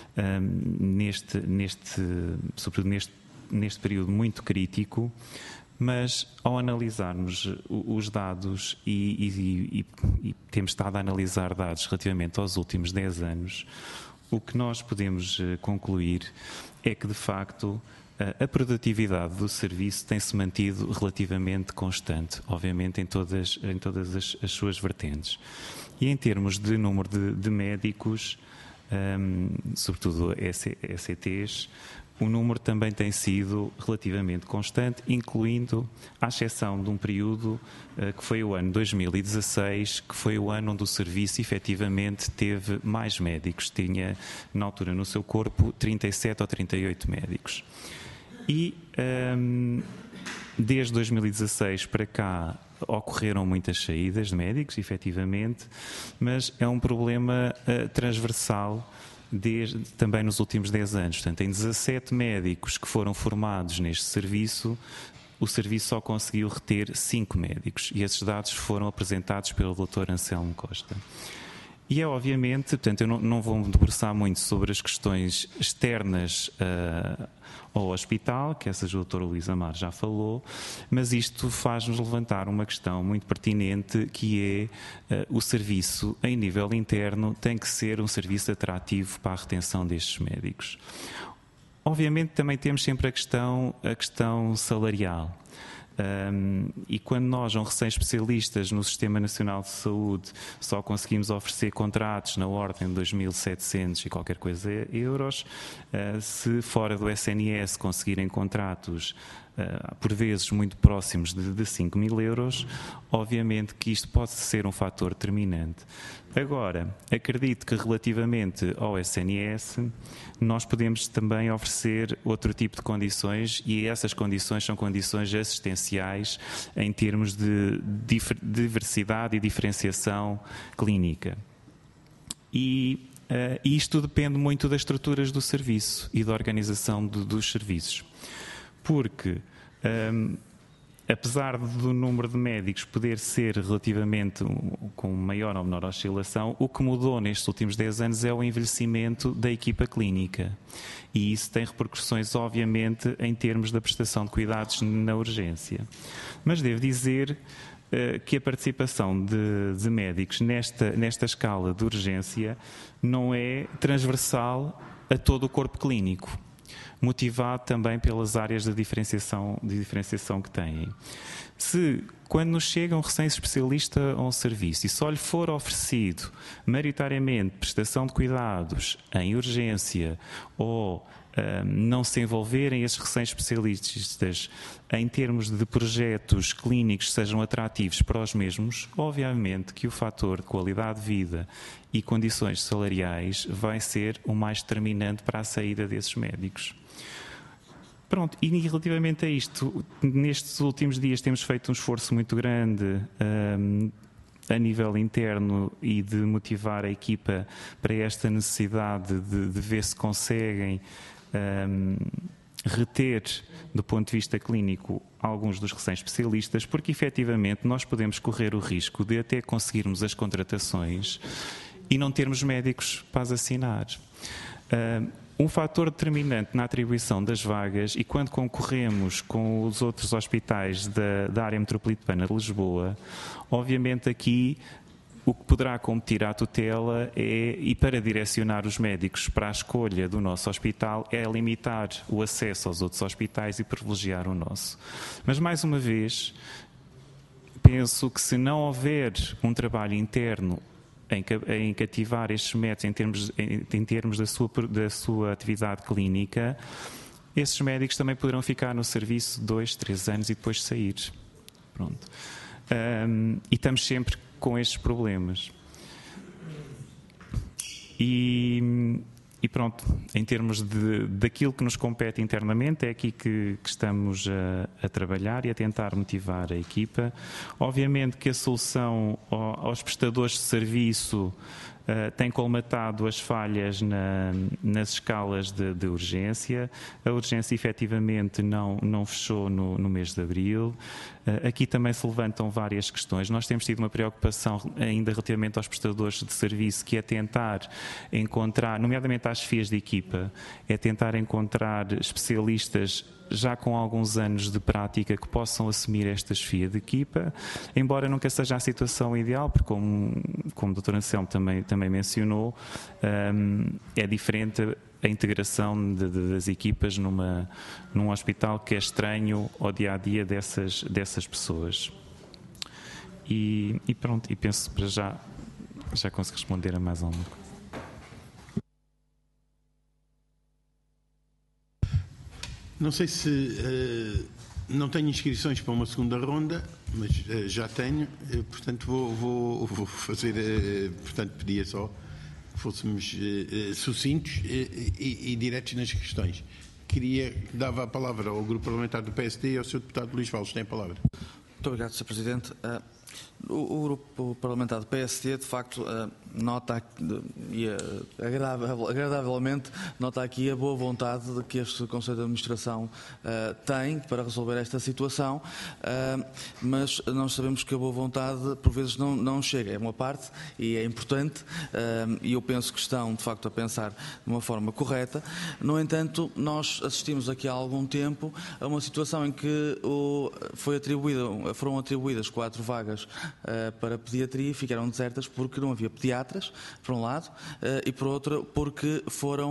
sobretudo neste período muito crítico, mas ao analisarmos os dados e temos estado a analisar dados relativamente aos últimos 10 anos, o que nós podemos concluir é que, de facto, a produtividade do serviço tem-se mantido relativamente constante, obviamente em todas as suas vertentes. E em termos de número de médicos, sobretudo ECTs, o número também tem sido relativamente constante, incluindo à exceção de um período que foi o ano 2016, que foi o ano onde o serviço efetivamente teve mais médicos. Tinha, na altura, no seu corpo, 37 ou 38 médicos. E desde 2016 para cá ocorreram muitas saídas de médicos, efetivamente, mas é um problema transversal também nos últimos 10 anos. Portanto, em 17 médicos que foram formados neste serviço, o serviço só conseguiu reter 5 médicos. E esses dados foram apresentados pelo Dr. Anselmo Costa. E é obviamente, portanto, eu não vou me debruçar muito sobre as questões externas ao hospital, que essas o Dr. Luís Amar já falou, mas isto faz-nos levantar uma questão muito pertinente, que é o serviço em nível interno tem que ser um serviço atrativo para a retenção destes médicos. Obviamente também temos sempre a questão salarial. E quando nós, recém-especialistas no Sistema Nacional de Saúde, só conseguimos oferecer contratos na ordem de 2.700 e qualquer coisa euros, se fora do SNS conseguirem contratos por vezes muito próximos de 5.000 euros, obviamente que isto pode ser um fator determinante. Agora, acredito que relativamente ao SNS, nós podemos também oferecer outro tipo de condições, e essas condições são condições assistenciais em termos de diversidade e diferenciação clínica. E isto depende muito das estruturas do serviço e da organização dos serviços. Porque, apesar do número de médicos poder ser relativamente com maior ou menor oscilação, o que mudou nestes últimos 10 anos é o envelhecimento da equipa clínica. E isso tem repercussões, obviamente, em termos da prestação de cuidados na urgência. Mas devo dizer que a participação de médicos nesta escala de urgência não é transversal a todo o corpo clínico, motivado também pelas áreas de diferenciação que têm. Se, quando nos chega um recém-especialista a um serviço e só lhe for oferecido maioritariamente prestação de cuidados em urgência ou não se envolverem esses recém-especialistas em termos de projetos clínicos que sejam atrativos para os mesmos, obviamente que o fator de qualidade de vida e condições salariais vai ser o mais determinante para a saída desses médicos. Pronto, e relativamente a isto, nestes últimos dias temos feito um esforço muito grande a nível interno e de motivar a equipa para esta necessidade de ver se conseguem reter, do ponto de vista clínico, alguns dos recém-especialistas, porque efetivamente nós podemos correr o risco de até conseguirmos as contratações e não termos médicos para as assinar. Um fator determinante na atribuição das vagas, e quando concorremos com os outros hospitais da área metropolitana de Lisboa, obviamente aqui o que poderá competir à tutela e para direcionar os médicos para a escolha do nosso hospital, é limitar o acesso aos outros hospitais e privilegiar o nosso. Mas, mais uma vez, penso que se não houver um trabalho interno em cativar estes médicos em termos da sua atividade clínica, esses médicos também poderão ficar no serviço 2, 3 anos e depois sair. Pronto. E estamos sempre com estes problemas. E pronto, em termos daquilo que nos compete internamente, é aqui que estamos a trabalhar e a tentar motivar a equipa. Obviamente que a solução aos prestadores de serviço tem colmatado as falhas nas escalas de urgência. A urgência efetivamente não fechou no mês de abril. Aqui também se levantam várias questões. Nós temos tido uma preocupação ainda relativamente aos prestadores de serviço, que é tentar encontrar, nomeadamente às FIAs de equipa, é tentar encontrar especialistas já com alguns anos de prática que possam assumir esta chefia de equipa, embora nunca seja a situação ideal, porque como o Dr. Anselmo também mencionou, é diferente a integração das equipas num hospital que é estranho ao dia-a-dia dessas pessoas. E pronto, e penso para já consigo responder a mais alguma coisa. Não sei se não tenho inscrições para uma segunda ronda, mas já tenho, portanto vou fazer, portanto pedia só que fôssemos sucintos e diretos nas questões. Dava a palavra ao grupo parlamentar do PSD e ao Sr. Deputado Luís Valles. Tem a palavra. Muito obrigado, Sr. Presidente. O grupo parlamentar do PSD, de facto, nota e agradavelmente nota aqui a boa vontade de que este Conselho de Administração tem para resolver esta situação, mas nós sabemos que a boa vontade por vezes não chega, é uma parte e é importante, e eu penso que estão de facto a pensar de uma forma correta. No entanto, nós assistimos aqui há algum tempo a uma situação em que foram atribuídas 4 vagas para pediatria e ficaram desertas porque não havia pediatras, por um lado, e por outro porque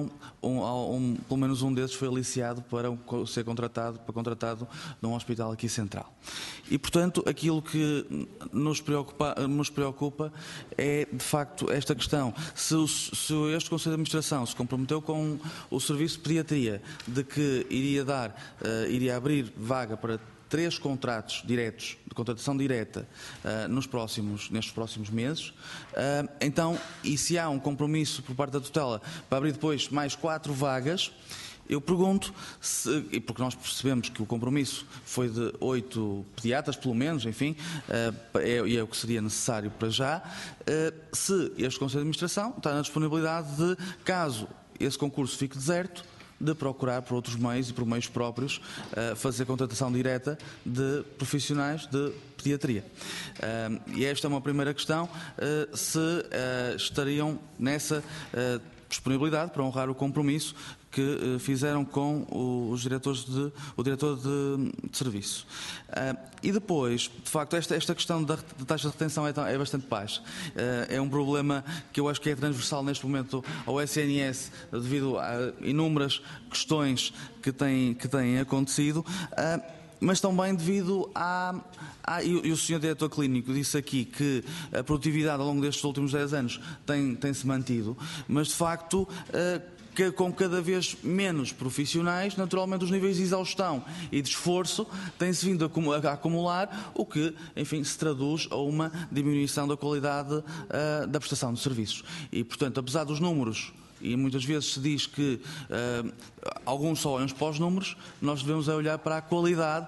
pelo menos um desses foi aliciado para ser contratado num hospital aqui central. E, portanto, aquilo que nos preocupa é, de facto, esta questão. Se este Conselho de Administração se comprometeu com o Serviço de Pediatria de que iria abrir vaga para 3 contratos diretos, de contratação direta, nestes próximos meses. Então, e se há um compromisso por parte da tutela para abrir depois mais 4 vagas, eu pergunto, porque nós percebemos que o compromisso foi de 8 pediatras, pelo menos, enfim, e é o que seria necessário para já, se este Conselho de Administração está na disponibilidade de, caso esse concurso fique deserto, de procurar por outros meios e por meios próprios fazer contratação direta de profissionais de pediatria. E esta é uma primeira questão, se estariam nessa disponibilidade para honrar o compromisso que fizeram com o diretor de serviço. E depois, de facto, esta questão da taxa de retenção é bastante baixa. É um problema que eu acho que é transversal neste momento ao SNS, devido a inúmeras questões que têm acontecido, mas também devido e o Sr. Diretor Clínico disse aqui que a produtividade ao longo destes últimos 10 anos tem-se mantido, mas de facto com cada vez menos profissionais, naturalmente os níveis de exaustão e de esforço têm-se vindo a acumular, o que, enfim, se traduz a uma diminuição da qualidade da prestação de serviços. E, portanto, apesar dos números, e muitas vezes se diz que alguns só olham para os números, nós devemos olhar para a qualidade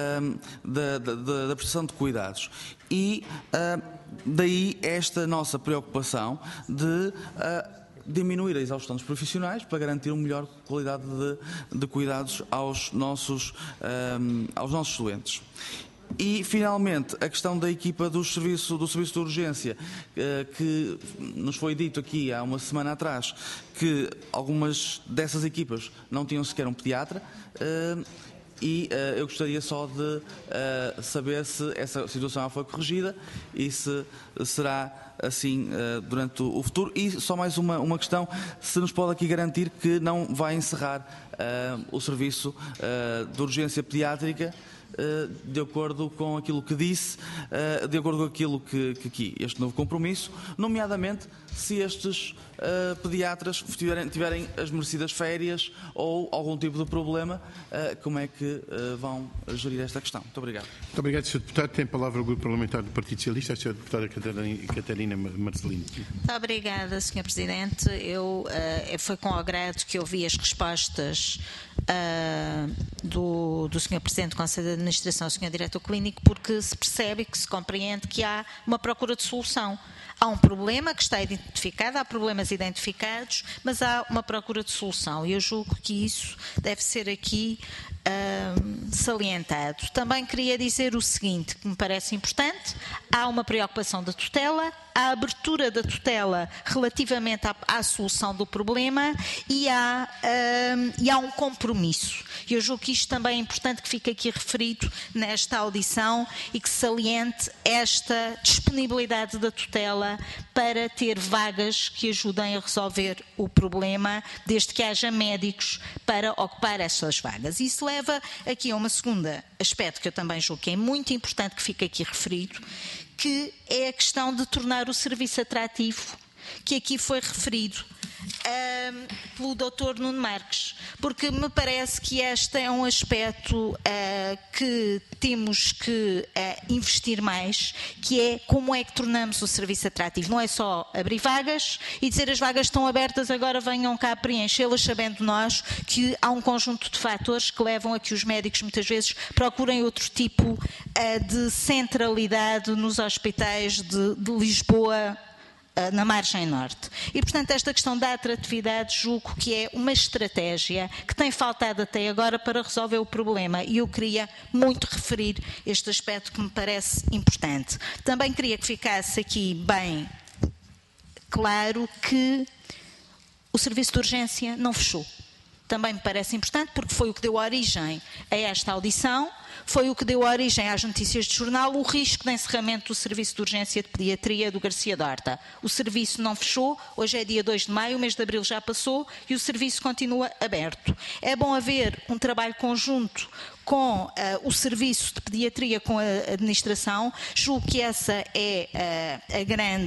da prestação de cuidados. E daí esta nossa preocupação de diminuir a exaustão dos profissionais para garantir uma melhor qualidade de cuidados aos nossos doentes. E, finalmente, a questão da equipa do serviço de urgência, que nos foi dito aqui há uma semana atrás que algumas dessas equipas não tinham sequer um pediatra, e eu gostaria só de saber se essa situação foi corrigida e se será assim durante o futuro. E só mais uma questão, se nos pode aqui garantir que não vai encerrar o serviço de urgência pediátrica, de acordo com aquilo que disse, de acordo com aquilo que este novo compromisso, nomeadamente se estes pediatras tiverem as merecidas férias ou algum tipo de problema, como é que vão gerir esta questão? Muito obrigado. Muito obrigado, Sr. Deputado. Tem a palavra o Grupo Parlamentar do Partido Socialista, a Sra. Deputada Catarina Marcelino. Muito obrigada, Sr. Presidente. Foi com agrado que ouvi as respostas do Sr. Presidente do Conselho de Administração, o Sr. Diretor Clínico, porque se percebe e que se compreende que há uma procura de solução. Há um problema que está identificado, há problemas identificados, mas há uma procura de solução. E eu julgo que isso deve ser aqui salientado. Também queria dizer o seguinte, que me parece importante: há uma preocupação da tutela, a abertura da tutela relativamente à solução do problema e há um compromisso. Eu julgo que isto também é importante que fique aqui referido nesta audição e que saliente esta disponibilidade da tutela para ter vagas que ajudem a resolver o problema, desde que haja médicos para ocupar essas vagas. Isso leva aqui a um segundo aspecto que eu também julgo que é muito importante que fique aqui referido, que é a questão de tornar o serviço atrativo, que aqui foi referido pelo Dr. Nuno Marques, porque me parece que este é um aspecto que temos que investir mais, que é como é que tornamos o serviço atrativo. Não é só abrir vagas e dizer as vagas estão abertas, agora venham cá preenchê-las, sabendo nós que há um conjunto de fatores que levam a que os médicos muitas vezes procurem outro tipo de centralidade nos hospitais de Lisboa, na margem norte. E, portanto, esta questão da atratividade julgo que é uma estratégia que tem faltado até agora para resolver o problema, e eu queria muito referir este aspecto que me parece importante. Também queria que ficasse aqui bem claro que o serviço de urgência não fechou. Também me parece importante porque foi o que deu origem a esta audição, foi o que deu origem às notícias de jornal, o risco de encerramento do Serviço de Urgência de Pediatria do Garcia Dorta. O serviço não fechou, hoje é dia 2 de maio, o mês de abril já passou e o serviço continua aberto. É bom haver um trabalho conjunto com o Serviço de Pediatria, com a Administração. Julgo que essa é a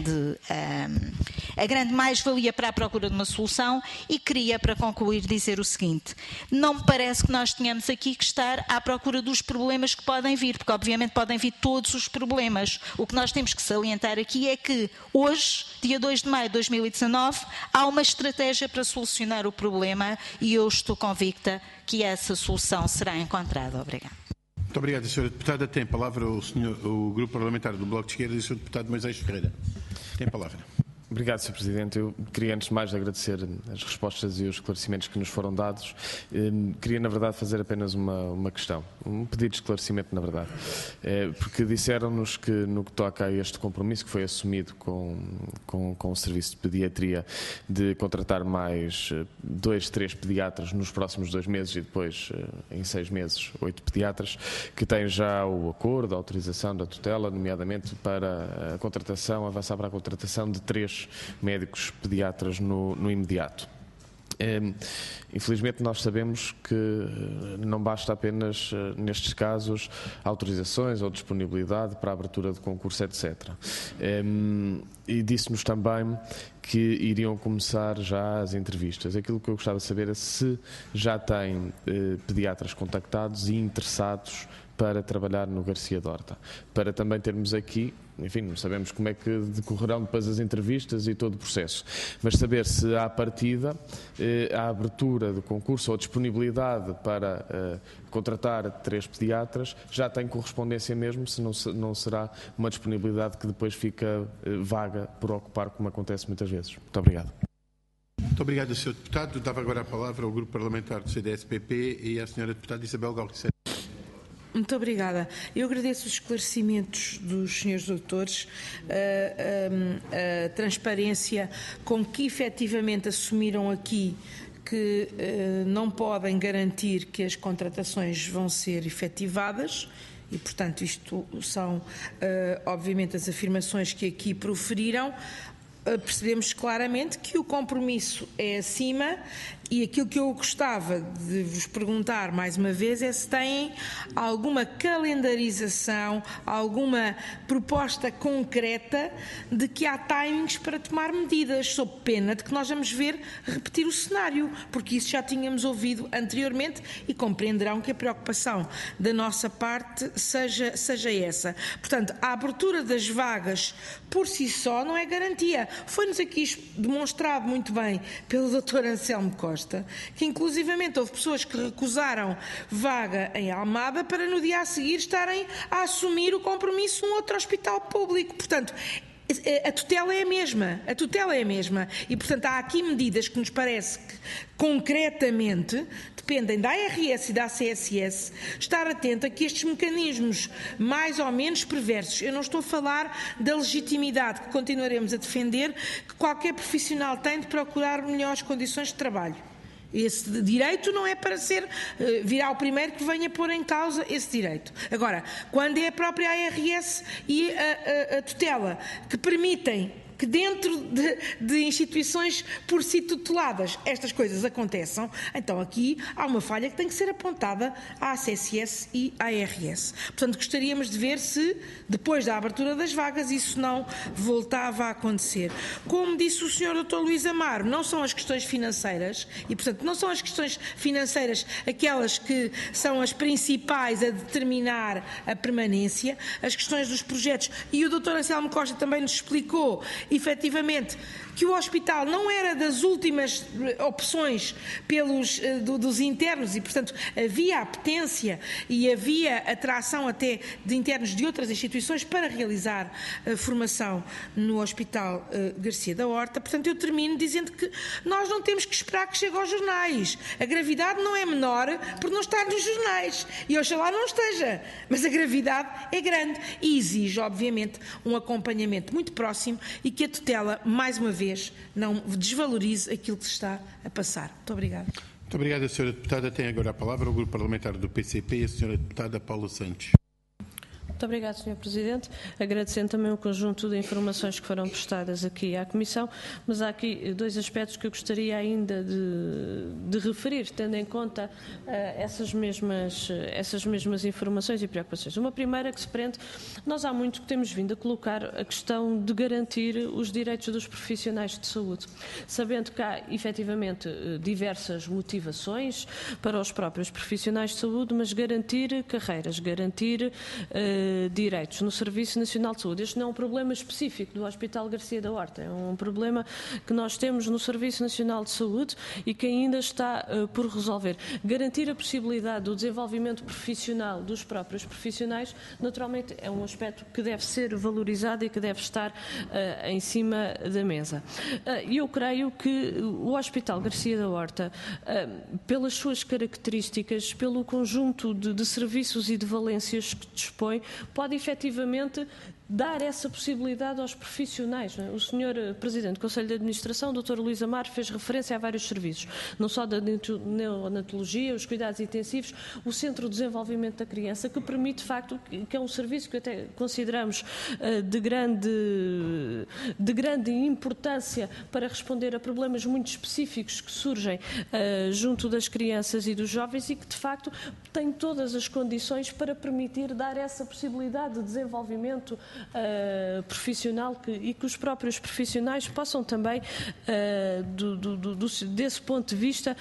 grande mais-valia para a procura de uma solução. E queria, para concluir, dizer o seguinte: não me parece que nós tenhamos aqui que estar à procura dos problemas que podem vir, porque obviamente podem vir todos os problemas. O que nós temos que salientar aqui é que hoje, dia 2 de maio de 2019, há uma estratégia para solucionar o problema e eu estou convicta que essa solução será encontrada. Obrigada. Muito obrigado, Sra. Deputada. Tem a palavra o Grupo Parlamentar do Bloco de Esquerda e o Sr. Deputado Moisés Ferreira. Tem a palavra. Obrigado, Sr. Presidente. Eu queria, antes de mais, agradecer as respostas e os esclarecimentos que nos foram dados. Queria, na verdade, fazer apenas uma questão, um pedido de esclarecimento, na verdade. Porque disseram-nos que, no que toca a este compromisso que foi assumido com o Serviço de Pediatria, de contratar mais 2, 3 pediatras nos próximos 2 meses e depois, em 6 meses, 8 pediatras, que têm já o acordo, a autorização da tutela, nomeadamente para a contratação, avançar para a contratação de 3 médicos pediatras no imediato. Infelizmente nós sabemos que não basta apenas, nestes casos, autorizações ou disponibilidade para a abertura de concurso, etc. E disse-nos também que iriam começar já as entrevistas. Aquilo que eu gostava de saber é se já têm pediatras contactados e interessados para trabalhar no Garcia Dorta, para também termos aqui, enfim, não sabemos como é que decorrerão depois as entrevistas e todo o processo, mas saber se à partida a abertura do concurso ou a disponibilidade para contratar 3 pediatras já tem correspondência mesmo, se não será uma disponibilidade que depois fica vaga por ocupar, como acontece muitas vezes. Muito obrigado. Muito obrigado, Sr. Deputado. Dava agora a palavra ao Grupo Parlamentar do CDS-PP e à Sra. Deputada Isabel Galriceira. Muito obrigada. Eu agradeço os esclarecimentos dos senhores doutores, a transparência com que efetivamente assumiram aqui que não podem garantir que as contratações vão ser efetivadas e, portanto, isto são, obviamente, as afirmações que aqui proferiram. Percebemos claramente que o compromisso é acima e aquilo que eu gostava de vos perguntar mais uma vez é se têm alguma calendarização, alguma proposta concreta de que há timings para tomar medidas, sob pena de que nós vamos ver repetir o cenário, porque isso já tínhamos ouvido anteriormente e compreenderão que a preocupação da nossa parte seja essa. Portanto, a abertura das vagas por si só não é garantia. Foi-nos aqui demonstrado muito bem pelo Dr. Anselmo Costa, que inclusivamente houve pessoas que recusaram vaga em Almada para no dia a seguir estarem a assumir o compromisso num outro hospital público. Portanto, a tutela é a mesma e, portanto, há aqui medidas que nos parece que concretamente dependem da ARS e da ACSS estar atenta que estes mecanismos mais ou menos perversos, eu não estou a falar da legitimidade que continuaremos a defender, que qualquer profissional tem de procurar melhores condições de trabalho. Esse direito não é para virá o primeiro que venha pôr em causa esse direito. Agora, quando é a própria ARS e a tutela que permitem que dentro de instituições por si tuteladas estas coisas aconteçam, então aqui há uma falha que tem que ser apontada à ACSS e à ARS. Portanto, gostaríamos de ver se, depois da abertura das vagas, isso não voltava a acontecer. Como disse o Sr. Dr. Luís Amaro, não são as questões financeiras e, portanto, não são as questões financeiras aquelas que são as principais a determinar a permanência, as questões dos projetos, e o Dr. Anselmo Costa também nos explicou efetivamente que o hospital não era das últimas opções dos internos e, portanto, havia apetência e havia atração até de internos de outras instituições para realizar a formação no Hospital Garcia da Horta. Portanto, eu termino dizendo que nós não temos que esperar que chegue aos jornais. A gravidade não é menor por não estar nos jornais. E oxalá não esteja. Mas a gravidade é grande e exige, obviamente, um acompanhamento muito próximo e que a tutela, mais uma vez, não desvalorize aquilo que se está a passar. Muito obrigada. Muito obrigada, Sra. Deputada. Tem agora a palavra o Grupo Parlamentar do PCP e a Sra. Deputada Paula Santos. Muito obrigado, Sr. Presidente. Agradecendo também o conjunto de informações que foram prestadas aqui à Comissão, mas há aqui 2 aspectos que eu gostaria ainda de referir, tendo em conta essas mesmas informações e preocupações. Uma primeira que se prende, nós há muito que temos vindo a colocar a questão de garantir os direitos dos profissionais de saúde, sabendo que há efetivamente diversas motivações para os próprios profissionais de saúde, mas garantir carreiras, garantir direitos no Serviço Nacional de Saúde. Este não é um problema específico do Hospital Garcia da Horta, é um problema que nós temos no Serviço Nacional de Saúde e que ainda está por resolver. Garantir a possibilidade do desenvolvimento profissional dos próprios profissionais, naturalmente, é um aspecto que deve ser valorizado e que deve estar em cima da mesa. E eu creio que o Hospital Garcia da Horta, pelas suas características, pelo conjunto de serviços e de valências que dispõe, pode efetivamente dar essa possibilidade aos profissionais. O Sr. Presidente do Conselho de Administração, Dr. Luís Amaro, fez referência a vários serviços, não só da neonatologia, os cuidados intensivos, o Centro de Desenvolvimento da Criança, que permite, de facto, que é um serviço que até consideramos de grande importância para responder a problemas muito específicos que surgem junto das crianças e dos jovens e que, de facto, tem todas as condições para permitir dar essa possibilidade de desenvolvimento profissional e que os próprios profissionais possam também, desse ponto de vista,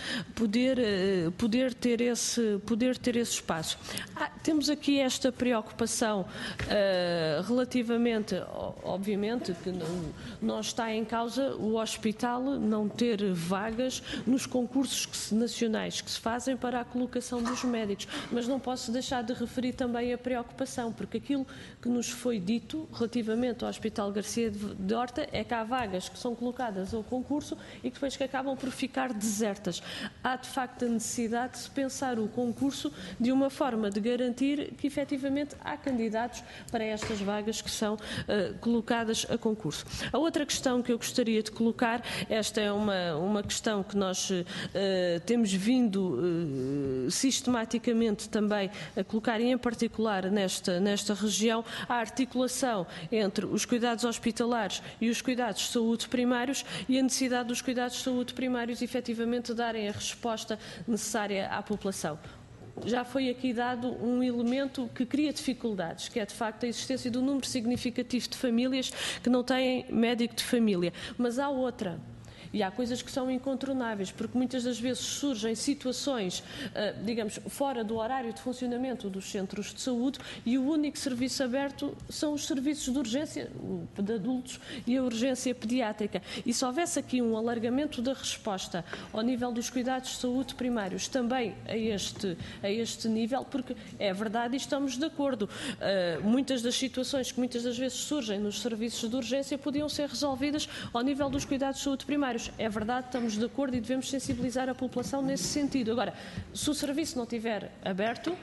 poder ter esse espaço. Temos aqui esta preocupação relativamente, obviamente, que não está em causa o hospital não ter vagas nos concursos nacionais que se fazem para a colocação dos médicos, mas não posso deixar de referir também a preocupação, porque aquilo que nos foi dito relativamente ao Hospital Garcia de Horta é que há vagas que são colocadas ao concurso e que depois que acabam por ficar desertas. Há de facto a necessidade de se pensar o concurso de uma forma de garantir que efetivamente há candidatos para estas vagas que são colocadas a concurso. A outra questão que eu gostaria de colocar, esta é uma questão que nós temos vindo sistematicamente também a colocar, e em particular nesta região, a articulação entre os cuidados hospitalares e os cuidados de saúde primários e a necessidade dos cuidados de saúde primários efetivamente darem a resposta necessária à população. Já foi aqui dado um elemento que cria dificuldades, que é de facto a existência de um número significativo de famílias que não têm médico de família. Mas há outra. E há coisas que são incontornáveis, porque muitas das vezes surgem situações, digamos, fora do horário de funcionamento dos centros de saúde e o único serviço aberto são os serviços de urgência de adultos e a urgência pediátrica. E se houvesse aqui um alargamento da resposta ao nível dos cuidados de saúde primários também a este nível, porque é verdade e estamos de acordo, muitas das situações que muitas das vezes surgem nos serviços de urgência podiam ser resolvidas ao nível dos cuidados de saúde primários. É verdade, estamos de acordo e devemos sensibilizar a população nesse sentido. Agora, se o serviço não estiver aberto,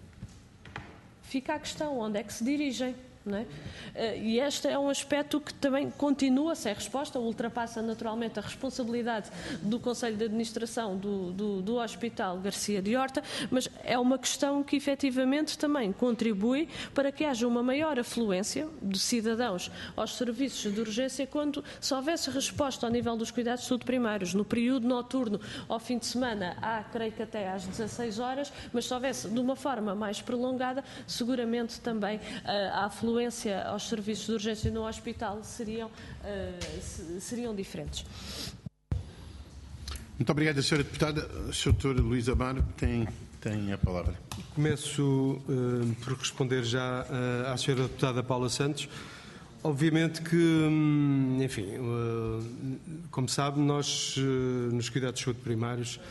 fica a questão, onde é que se dirigem? Não é? E este é um aspecto que também continua sem resposta, ultrapassa naturalmente a responsabilidade do Conselho de Administração do Hospital Garcia de Horta, mas é uma questão que efetivamente também contribui para que haja uma maior afluência de cidadãos aos serviços de urgência quando se houvesse resposta ao nível dos cuidados de saúde primários, no período noturno, ao fim de semana, creio que até às 16 horas, mas se houvesse de uma forma mais prolongada, seguramente também a afluência aos serviços de urgência no hospital seriam diferentes. Muito obrigado, Sra. Deputada. O Sr. Luís Amaro tem a palavra. Começo por responder já à Sra. Deputada Paula Santos. Obviamente que, enfim, como sabe, nós nos cuidados de saúde primários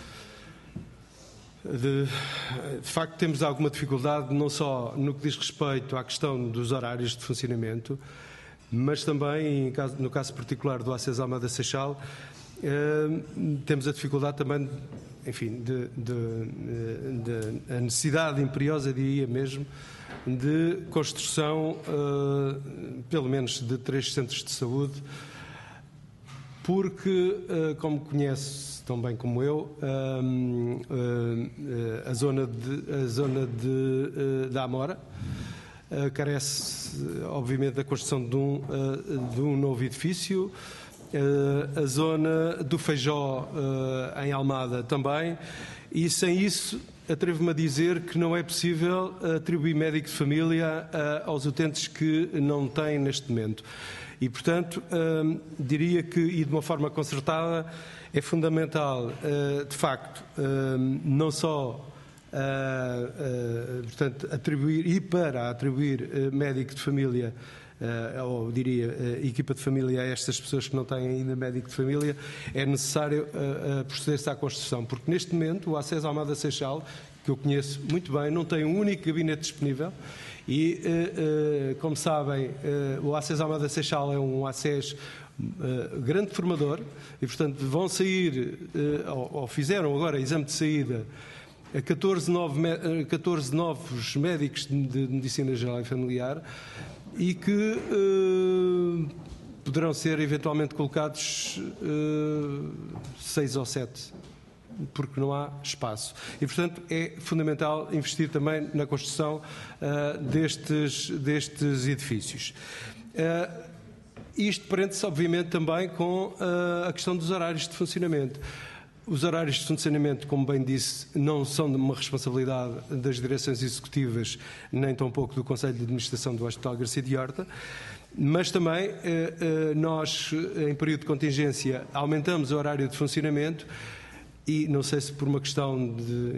de facto temos alguma dificuldade não só no que diz respeito à questão dos horários de funcionamento, mas também, no caso particular do ACES Almada Seixal, temos a dificuldade também, enfim, a necessidade imperiosa, diria mesmo, de construção, pelo menos de 3 centros de saúde, porque, como conhece tão bem como eu, a zona da Amora carece, obviamente, da construção de um novo edifício, a zona do Feijó em Almada também, e sem isso atrevo-me a dizer que não é possível atribuir médico de família aos utentes que não têm neste momento. E, portanto, diria que, e de uma forma concertada, é fundamental, de facto, não só portanto, atribuir médico de família, ou diria equipa de família, a estas pessoas que não têm ainda médico de família, é necessário proceder-se à construção, porque neste momento o ACES Almada Seixal, que eu conheço muito bem, não tem um único gabinete disponível e, como sabem, o ACES Almada Seixal é um ACES grande formador e, portanto, vão sair, ou fizeram agora exame de saída, 14 novos médicos de Medicina Geral e Familiar e que poderão ser eventualmente colocados 6 ou 7, porque não há espaço. E, portanto, é fundamental investir também na construção destes edifícios. Isto prende-se, obviamente, também com a questão dos horários de funcionamento. Os horários de funcionamento, como bem disse, não são de uma responsabilidade das direções executivas, nem tampouco do Conselho de Administração do Hospital Garcia de Horta, mas também nós, em período de contingência, aumentamos o horário de funcionamento e não sei se por uma questão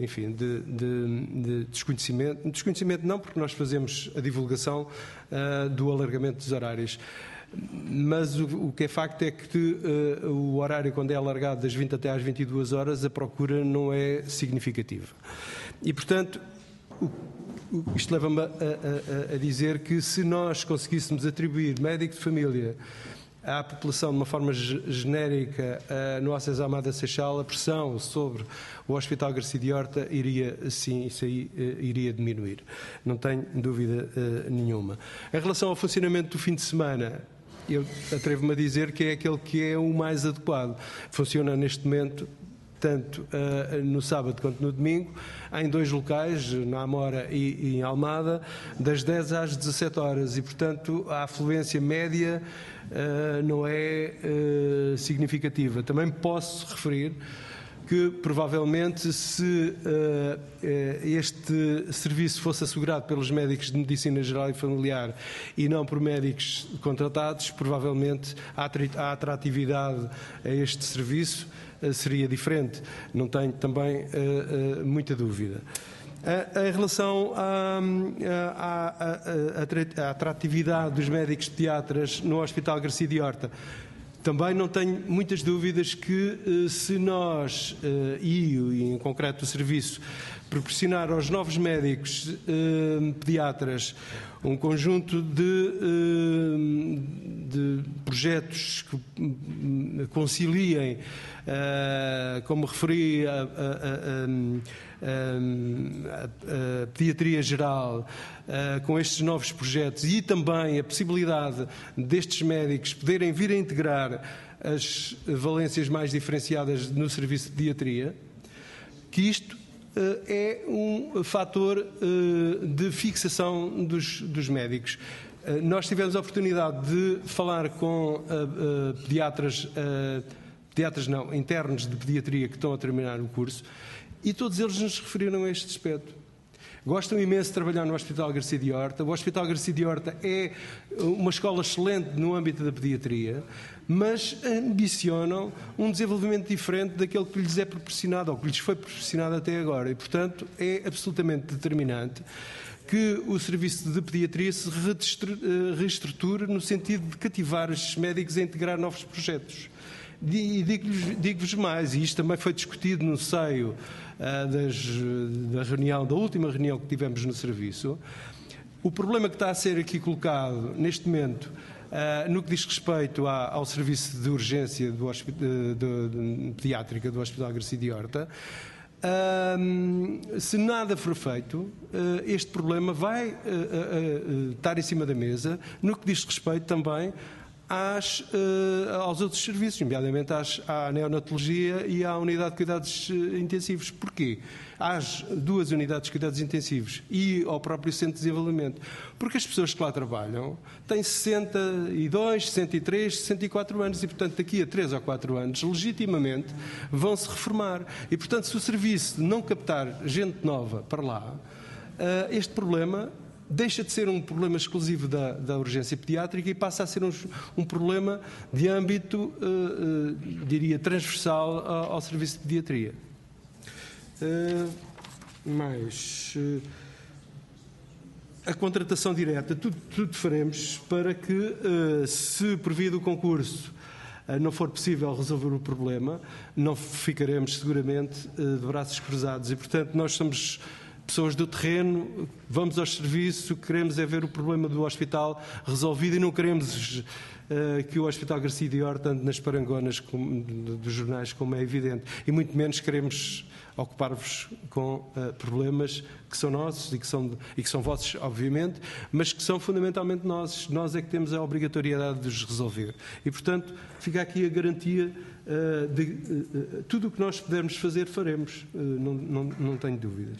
de desconhecimento não, porque nós fazemos a divulgação do alargamento dos horários. Mas o que é facto é que o horário, quando é alargado das 20 até às 22 horas, a procura não é significativa. E, portanto, isto leva-me a dizer que se nós conseguíssemos atribuir médico de família à população de uma forma genérica no ACES Almada Seixal, a pressão sobre o Hospital Garcia de Horta iria diminuir. Não tenho dúvida nenhuma. Em relação ao funcionamento do fim de semana, eu atrevo-me a dizer que é aquele que é o mais adequado. Funciona neste momento tanto no sábado quanto no domingo, em 2 locais, na Amora e em Almada, das 10 às 17 horas e, portanto, a afluência média não é significativa. Também posso referir que, provavelmente, se este serviço fosse assegurado pelos médicos de Medicina Geral e Familiar e não por médicos contratados, provavelmente a atratividade a este serviço seria diferente. Não tenho também muita dúvida. Em relação à atratividade dos médicos pediatras no Hospital Garcia de Horta, também não tenho muitas dúvidas que se nós, e em concreto o serviço, proporcionar aos novos médicos pediatras um conjunto de projetos que conciliem, como referi, a pediatria geral com estes novos projetos e também a possibilidade destes médicos poderem vir a integrar as valências mais diferenciadas no serviço de pediatria, que isto é um fator de fixação dos médicos. Nós tivemos a oportunidade de falar com internos de pediatria que estão a terminar o curso e todos eles nos referiram a este aspecto. Gostam imenso de trabalhar no Hospital Garcia de Horta. O Hospital Garcia de Horta é uma escola excelente no âmbito da pediatria, mas ambicionam um desenvolvimento diferente daquele que lhes é proporcionado ou que lhes foi proporcionado até agora. E, portanto, é absolutamente determinante que o serviço de pediatria se reestruture no sentido de cativar estes médicos a integrar novos projetos. E digo-vos mais, e isto também foi discutido no seio da última reunião que tivemos no serviço, o problema que está a ser aqui colocado neste momento no que diz respeito ao serviço de urgência pediátrica do Hospital Garcia de Horta, se nada for feito, este problema vai estar em cima da mesa no que diz respeito também aos outros serviços, nomeadamente à neonatologia e à unidade de cuidados intensivos. Porquê? Às 2 unidades de cuidados intensivos e ao próprio centro de desenvolvimento. Porque as pessoas que lá trabalham têm 62, 63, 64 anos e, portanto, daqui a 3 ou 4 anos, legitimamente, vão se reformar. E, portanto, se o serviço não captar gente nova para lá, este problema deixa de ser um problema exclusivo da urgência pediátrica e passa a ser um problema de âmbito, diria, transversal ao serviço de pediatria. mais a contratação direta, tudo faremos para que, se por via do concurso não for possível resolver o problema, não ficaremos seguramente de braços cruzados. E, portanto, nós somos pessoas do terreno, vamos ao serviço, queremos é ver o problema do hospital resolvido e não queremos que o Hospital Garcia de Horta ande nas parangonas dos jornais, como é evidente. E muito menos queremos ocupar-vos com problemas que são nossos e que são vossos, obviamente, mas que são fundamentalmente nossos. Nós é que temos a obrigatoriedade de os resolver. E, portanto, fica aqui a garantia de tudo o que nós pudermos fazer, faremos. Não tenho dúvidas.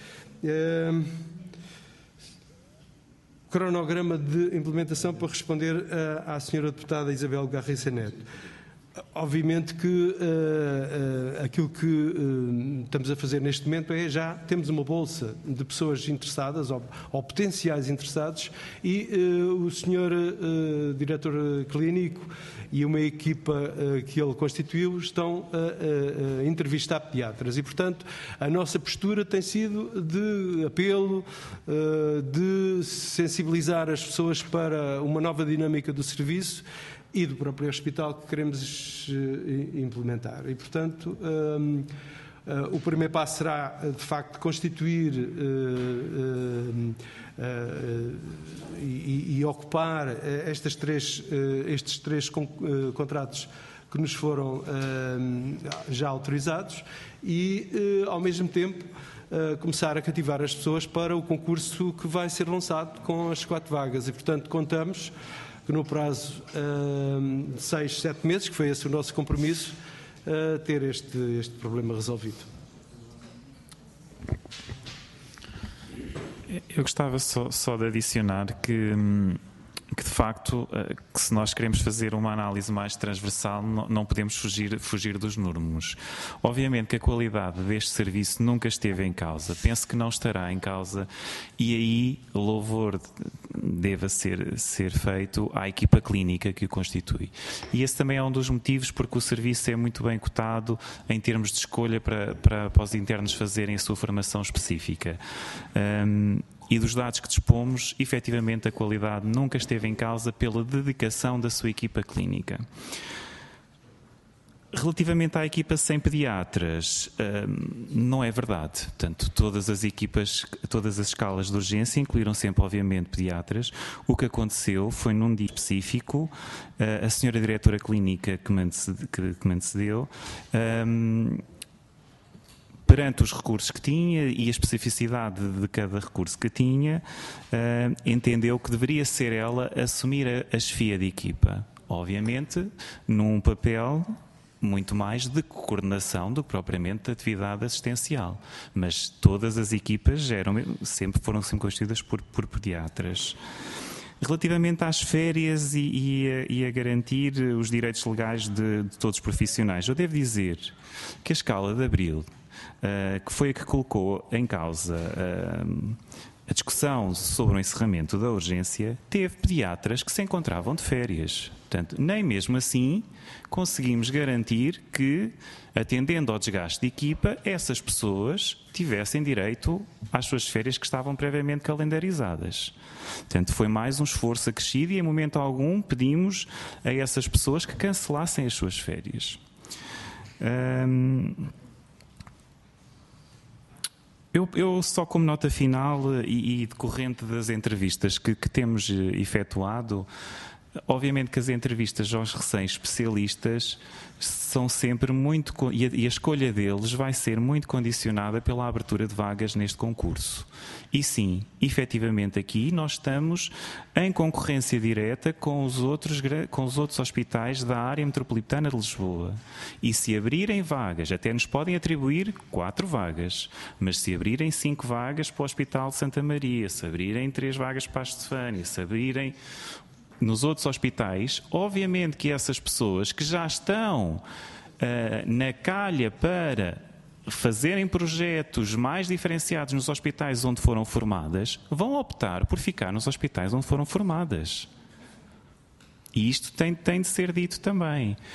Cronograma de implementação para responder à senhora deputada Isabel Garriça Neto. Obviamente que aquilo que estamos a fazer neste momento é já temos uma bolsa de pessoas interessadas ou potenciais interessados e o senhor diretor clínico e uma equipa que ele constituiu estão a entrevistar pediatras e, portanto, a nossa postura tem sido de apelo, de sensibilizar as pessoas para uma nova dinâmica do serviço e do próprio hospital que queremos implementar. E, portanto, o primeiro passo será, de facto, constituir e ocupar estes três contratos que nos foram já autorizados e, ao mesmo tempo, começar a cativar as pessoas para o concurso que vai ser lançado com as 4 vagas. E, portanto, contamos que no prazo de 6, 7 meses, que foi esse o nosso compromisso, ter este problema resolvido. Eu gostava só de adicionar que de facto, que se nós queremos fazer uma análise mais transversal, não podemos fugir dos números. Obviamente que a qualidade deste serviço nunca esteve em causa. Penso que não estará em causa e aí louvor deva ser feito à equipa clínica que o constitui. E esse também é um dos motivos porque o serviço é muito bem cotado em termos de escolha para os internos fazerem a sua formação específica. E dos dados que dispomos, efetivamente a qualidade nunca esteve em causa pela dedicação da sua equipa clínica. Relativamente à equipa sem pediatras, não é verdade. Portanto, todas as equipas, todas as escalas de urgência incluíram sempre, obviamente, pediatras. O que aconteceu foi num dia específico, a senhora diretora clínica que me antecedeu, perante os recursos que tinha e a especificidade de cada recurso que tinha, entendeu que deveria ser ela a assumir a chefia de equipa. Obviamente, num papel muito mais de coordenação do que propriamente de atividade assistencial. Mas todas as equipas foram sempre constituídas por pediatras. Relativamente às férias e a garantir os direitos legais de todos os profissionais, eu devo dizer que a escala de abril, que foi a que colocou em causa a discussão sobre o encerramento da urgência, teve pediatras que se encontravam de férias. Portanto, nem mesmo assim conseguimos garantir que, atendendo ao desgaste de equipa, essas pessoas tivessem direito às suas férias que estavam previamente calendarizadas. Portanto, foi mais um esforço acrescido e, em momento algum, pedimos a essas pessoas que cancelassem as suas férias. Eu só como nota final e decorrente das entrevistas que temos efetuado, obviamente que as entrevistas aos recém-especialistas são sempre muito... E a escolha deles vai ser muito condicionada pela abertura de vagas neste concurso. E sim, efetivamente aqui nós estamos em concorrência direta com os outros hospitais da área metropolitana de Lisboa. E se abrirem vagas, até nos podem atribuir 4 vagas, mas se abrirem 5 vagas para o Hospital de Santa Maria, se abrirem 3 vagas para a Estefânia, se abrirem nos outros hospitais, obviamente que essas pessoas que já estão na calha para fazerem projetos mais diferenciados nos hospitais onde foram formadas, vão optar por ficar nos hospitais onde foram formadas. E isto tem de ser dito também.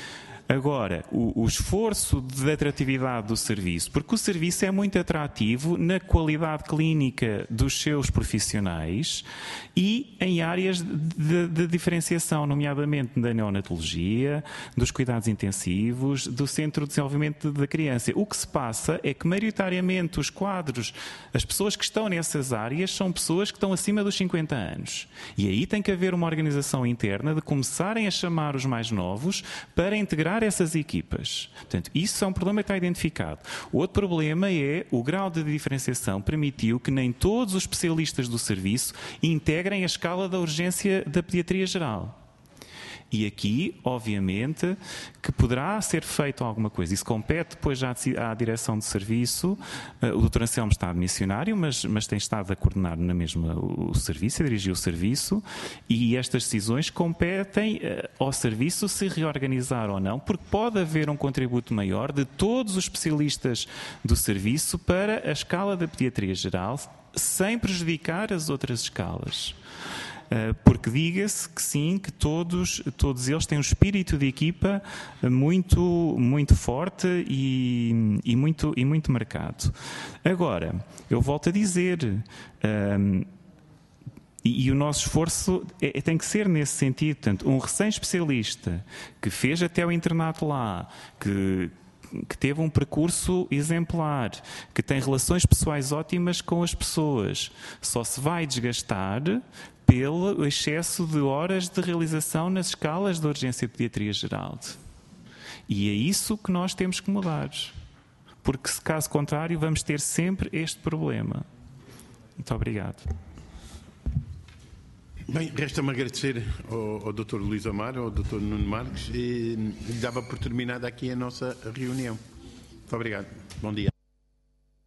Agora, o esforço de atratividade do serviço, porque o serviço é muito atrativo na qualidade clínica dos seus profissionais e em áreas de diferenciação, nomeadamente da neonatologia, dos cuidados intensivos, do Centro de Desenvolvimento da Criança. O que se passa é que, maioritariamente, os quadros, as pessoas que estão nessas áreas são pessoas que estão acima dos 50 anos. E aí tem que haver uma organização interna de começarem a chamar os mais novos para integrar essas equipas. Portanto, isso é um problema que está identificado. O outro problema é o grau de diferenciação permitiu que nem todos os especialistas do serviço integrem a escala da urgência da pediatria geral. E aqui, obviamente, que poderá ser feito alguma coisa. Isso compete depois já à direção de serviço. O Dr. Anselmo está de missionário, mas tem estado a coordenar na mesma o serviço, a dirigir o serviço, e estas decisões competem ao serviço se reorganizar ou não, porque pode haver um contributo maior de todos os especialistas do serviço para a escala da pediatria geral, sem prejudicar as outras escalas. Porque diga-se que sim, que todos eles têm um espírito de equipa muito forte e muito marcado. Agora, eu volto a dizer, e o nosso esforço tem que ser nesse sentido. Portanto, um recém-especialista que fez até o internato lá, que teve um percurso exemplar, que tem relações pessoais ótimas com as pessoas, só se vai desgastar pelo excesso de horas de realização nas escalas da urgência de pediatria geral. E é isso que nós temos que mudar. Porque, se caso contrário, vamos ter sempre este problema. Muito obrigado. Bem, resta-me agradecer ao Dr. Luís Amaro, ao Dr. Nuno Marques, e dava por terminada aqui a nossa reunião. Muito obrigado. Bom dia.